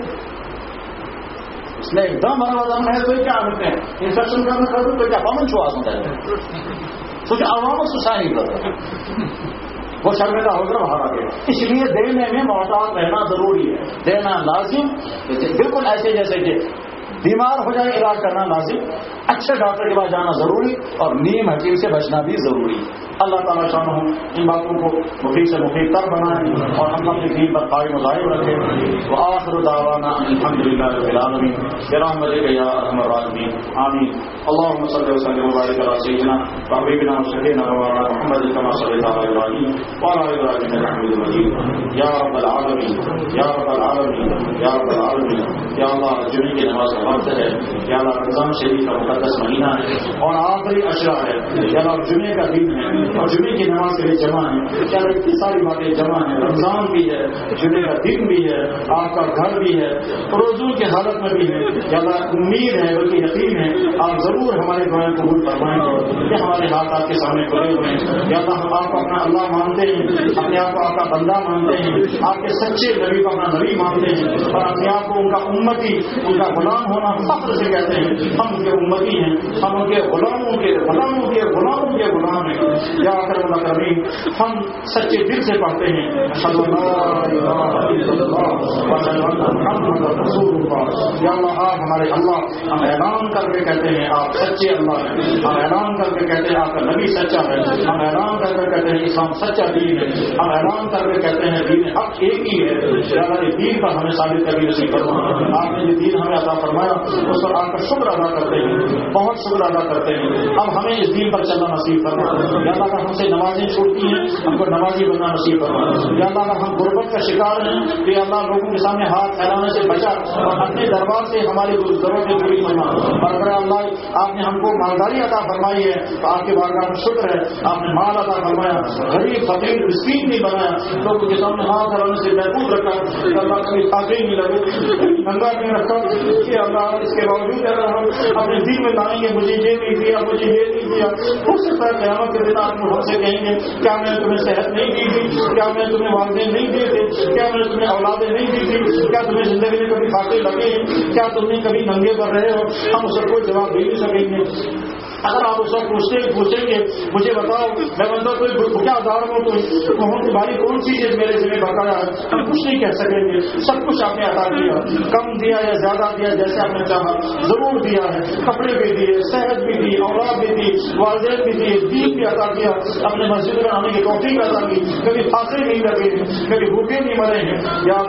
اس نے ایک دم بھرا دم ہے تو کیا کرتے ہیں انفیکشن کرنا کر دوں تو کیا کامن چھوڑا سکتا ہے کیونکہ عوام کو سوچا نہیں کرتا, وہ شرمندہ ہو کر باہر آ گیا. اس لیے دینے میں محتاط رہنا ضروری ہے, دینا لازم, بالکل ایسے جیسے کہ بیمار ہو جائے علاج کرنا لازم, اچھے ڈاکٹر کے پاس جانا ضروری اور نیم حکیم سے بچنا بھی ضروری. اللہ تعالیٰ شان ہوں ان باتوں کو مفید سے مفید تر بنائیں اور ہم اپنی دین پر قائم و دائم رکھیں. وآخر دعوانا الحمد للہ رب العالمین برحمتک یا ارحم الراحمین آمین. اللهم صل وسلم وبارك على سيدنا وحبيبنا وشفيعنا ومولانا محمد كما صليت على ابراهيم وعلى ال ابراهيم انك حميد مجيد. یا رب العالمین یا رب العالمین یا رب العالمین. یا اللہ جمعے کی نماز کا وقت ہے, یا اللہ رمضان شریف کا مقدس مہینہ ہے اور آخری اشرا ہے, یا اللہ جمعے کا دن ہے اور جمعے کی نماز کے لیے جمع ہے. کیا اتنی ساری باتیں جمع ہیں, رمضان بھی ہے, جمعے کا دن بھی ہے, آپ کا گھر بھی ہے, روزوں کی حالت میں بھی ہے. یا اللہ امید ہے بلکہ یقین ہے آپ ضرور ہمارے دعائیں قبول فرمائیں گے کہ ہمارے ہاتھ آپ کے سامنے کھلے ہوئے ہیں. یا اللہ ہم آپ کو اپنا اللہ مانتے ہیں, اپنے آپ کو آپ کا بندہ مانتے ہیں, آپ کے سچے نبی کو اپنا نبی مانتے ہیں اور اپنے آپ کو ان کا امتی, ان کا غلام ہونا فخر سے کہتے ہیں. ہم ان کے امتی ہیں, ہم ان کے غلاموں کے غلاموں کے غلاموں کے غلام ہیں. یا اکرم الاکرمین ہم سچے دل سے پڑھتے ہیں اشہد ان لا الہ الا اللہ واشہد ان محمد رسول اللہ. یا اللہ آپ ہمارے اللہ, ہم اعلان کر کے کہتے ہیں آپ سچے اللہ ہیں, ہم اعلان کر کے کہتے ہیں آپ کا نبی سچا ہے, ہم اعلان کر کے کہتے ہیں اسلام سچا دین ہے, ہم اعلان کر کے کہتے ہیں دین حق ایک ہی ہے. یا اللہ یہ دین پر ہمیں ثابت کرنے نصیب فرما, آپ نے یہ دین ہمیں عطا فرمایا اس پر آپ کا شکر ادا کرتے ہیں, بہت شکر ادا کرتے ہیں. اب ہمیں اس دین پر چلنا نصیب فرما. یا اللہ اگر ہم سے نمازیں چھوڑتی ہیں ہم کو نمازی بننا نصیب فرما. یا اللہ اگر ہم غربت کا شکار ہیں تو یا اللہ لوگوں کے سامنے ہاتھ پھیلانے سے بچا اور اپنے دربار سے ہماری ضرورتیں پوری فرما. اور اگر اللہ آپ نے ہم کو مالداری عطا فرمائی ہے تو آپ کے بارگاہ میں شکر ہے, آپ نے مال عطا فرمایا, غریب فقیر مسکین نہیں بنایا, لوگوں کے سامنے ہاتھ پھیلانے سے محفوظ رکھا. اللہ کبھی تاکہ نہیں لگے, ننگا نہیں رکھا کہ اللہ اس کے باوجود اگر ہم اپنے دل میں لائیں گے مجھے یہ نہیں دیا, مجھے یہ نہیں دیا, ہو سکتا ہے قیامت کے دن آپ ہم سے کہیں گے کیا میں نے تمہیں صحت نہیں دی تھی, کیا میں نے تمہیں والدین نہیں دیے تھے, کیا میں نے تمہیں اولادیں نہیں دی تھی, کیا تمہیں زندگی میں کبھی کھاتے لگے ہیں, کیا تم نے کبھی ننگے پر رہے ہو. ہم اس کو کوئی جواب دے نہیں سکیں گے. اگر آپ اس وقت پوچھتے پوچھیں گے مجھے بتاؤ میں بندہ کوئی کیا اداروں ہوں تو تمہاری کون سی چیز میرے ذمہ بقایا ہے, ہم کچھ نہیں کہہ سکیں گے. سب کچھ آپ نے عطا کیا, کم دیا یا زیادہ دیا جیسے آپ نے چاہا ضرور دیا ہے. کپڑے بھی دیے, صحت بھی دی, اولاد بھی دی, والدین بھی دیے, دین بھی عطا کیا, اپنے مسجد میں آنے کی توفیق عطا کی, کبھی پھانسے نہیں لگے ہیں, کبھی بھوکے نہیں مرے ہیں. یا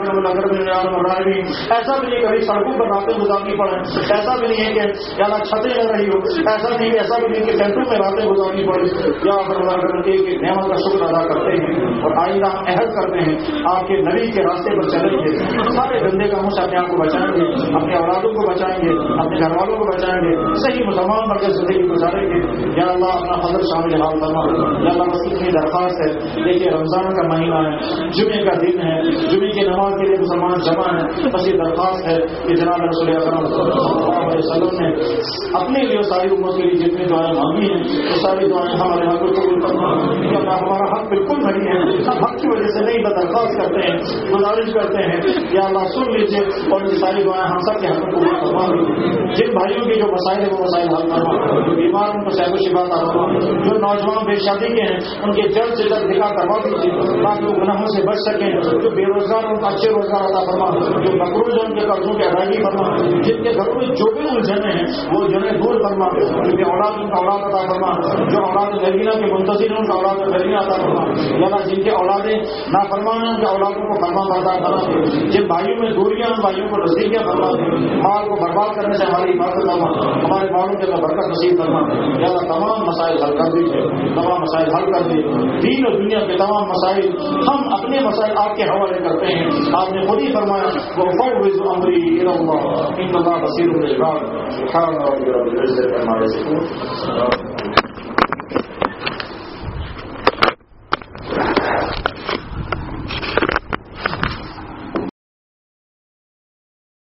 پھر ایسا بھی نہیں کبھی سڑکوں پر راتیں گزارنی پڑے, ایسا بھی نہیں ہے کہ یا چھتیں لگ رہی ہو, ایسا نہیں ایسا بھی نہیں کہ ٹینٹوں میں راتیں گزارنی پڑی. یا پھر کے نعمت کا شکر ادا کرتے ہیں اور آئندہ ہم عہد کرتے ہیں آپ کے نبی کے راستے پر چلیں گے, سارے گندے کاموں سے اپنے آپ کو بچائیں گے, اپنے اولادوں کو بچائیں گے, اپنے گھر والوں کو بچائیں گے, صحیح مسلمان بن کے زندگی گزاریں گے. یا اللہ اپنا فضل شامل حال فرما. یا اللہ بس اتنی درخواست ہے, دیکھیے رمضان کا مہینہ ہے, جمعے کا دن ہے, جمعے کی نماز کے لیے مسلمان جمع ہے, بس یہ درخواست ہے کہ جناب رسول اکرم صلی اللہ علیہ وسلم نے اپنے لیے ساری امت کے لیے جتنی دعائیں مانگی ہیں وہ ساری دعائیں ہمارے حق کو قبول کرنا. یا اللہ ہمارا حق بالکل نہیں ہے, ہم حق کی وجہ سے نہیں درخواست کرتے ہیں, گزارش کرتے ہیں یا اللہ سن لیجیے اور یہ ساری دعائیں ہم سب کے حق کو قبول کروا دیجیے. جن بھائیوں کے جو مسائل ہیں وہ مسائل حل کروا, جو بیمار ان کو صحت و شفا عطا فرما, جو نوجوان بے شادی کے ہیں ان کے جلد سے جلد نکاح کروا دیجیے تاکہ وہ گناہوں سے بچ سکیں. جو بے روزگار ان کو اچھے روزگار عطا فرما, جو مقروض ہیں ان کے قرضوں کی ادائیگی فرما, جن کے گھروں میں جو بھی الجھنے ہیں وہ جنہیں دور فرما, جو بے اولاد ان کا اولاد عطا فرما, جو اولاد نگینہ کے منتظر ہیں ان کا اولاد نگینہ عطا فرما. یا جن کے اولادیں نافرمان ہیں ان کے اولادوں کو فرما بردار بنا دے. جن بھائیوں میں دوریاں ان بھائیوں کو نزدیکیاں فرما دے. مال کو برباد کرنے سے ہماری حفاظت فرما, ہمارے مالوں کے اندر برکت نصیب فرما. یا تمام مسائل حل کر دیجیے, تمام مسائل حل کر دیجیے. دین اور دنیا کے تمام مسائل ہم اپنے مسائل آپ کے حوالے کرتے ہیں. آپ نے خود ہی فرمایا وَفَوِّضُ أَمْرِي إِلَى اللَّهِ إِنَّ اللَّهَ بَصِيرٌ بِالْعِبَادِ. سبحان ربك رب العزة عما يصفون.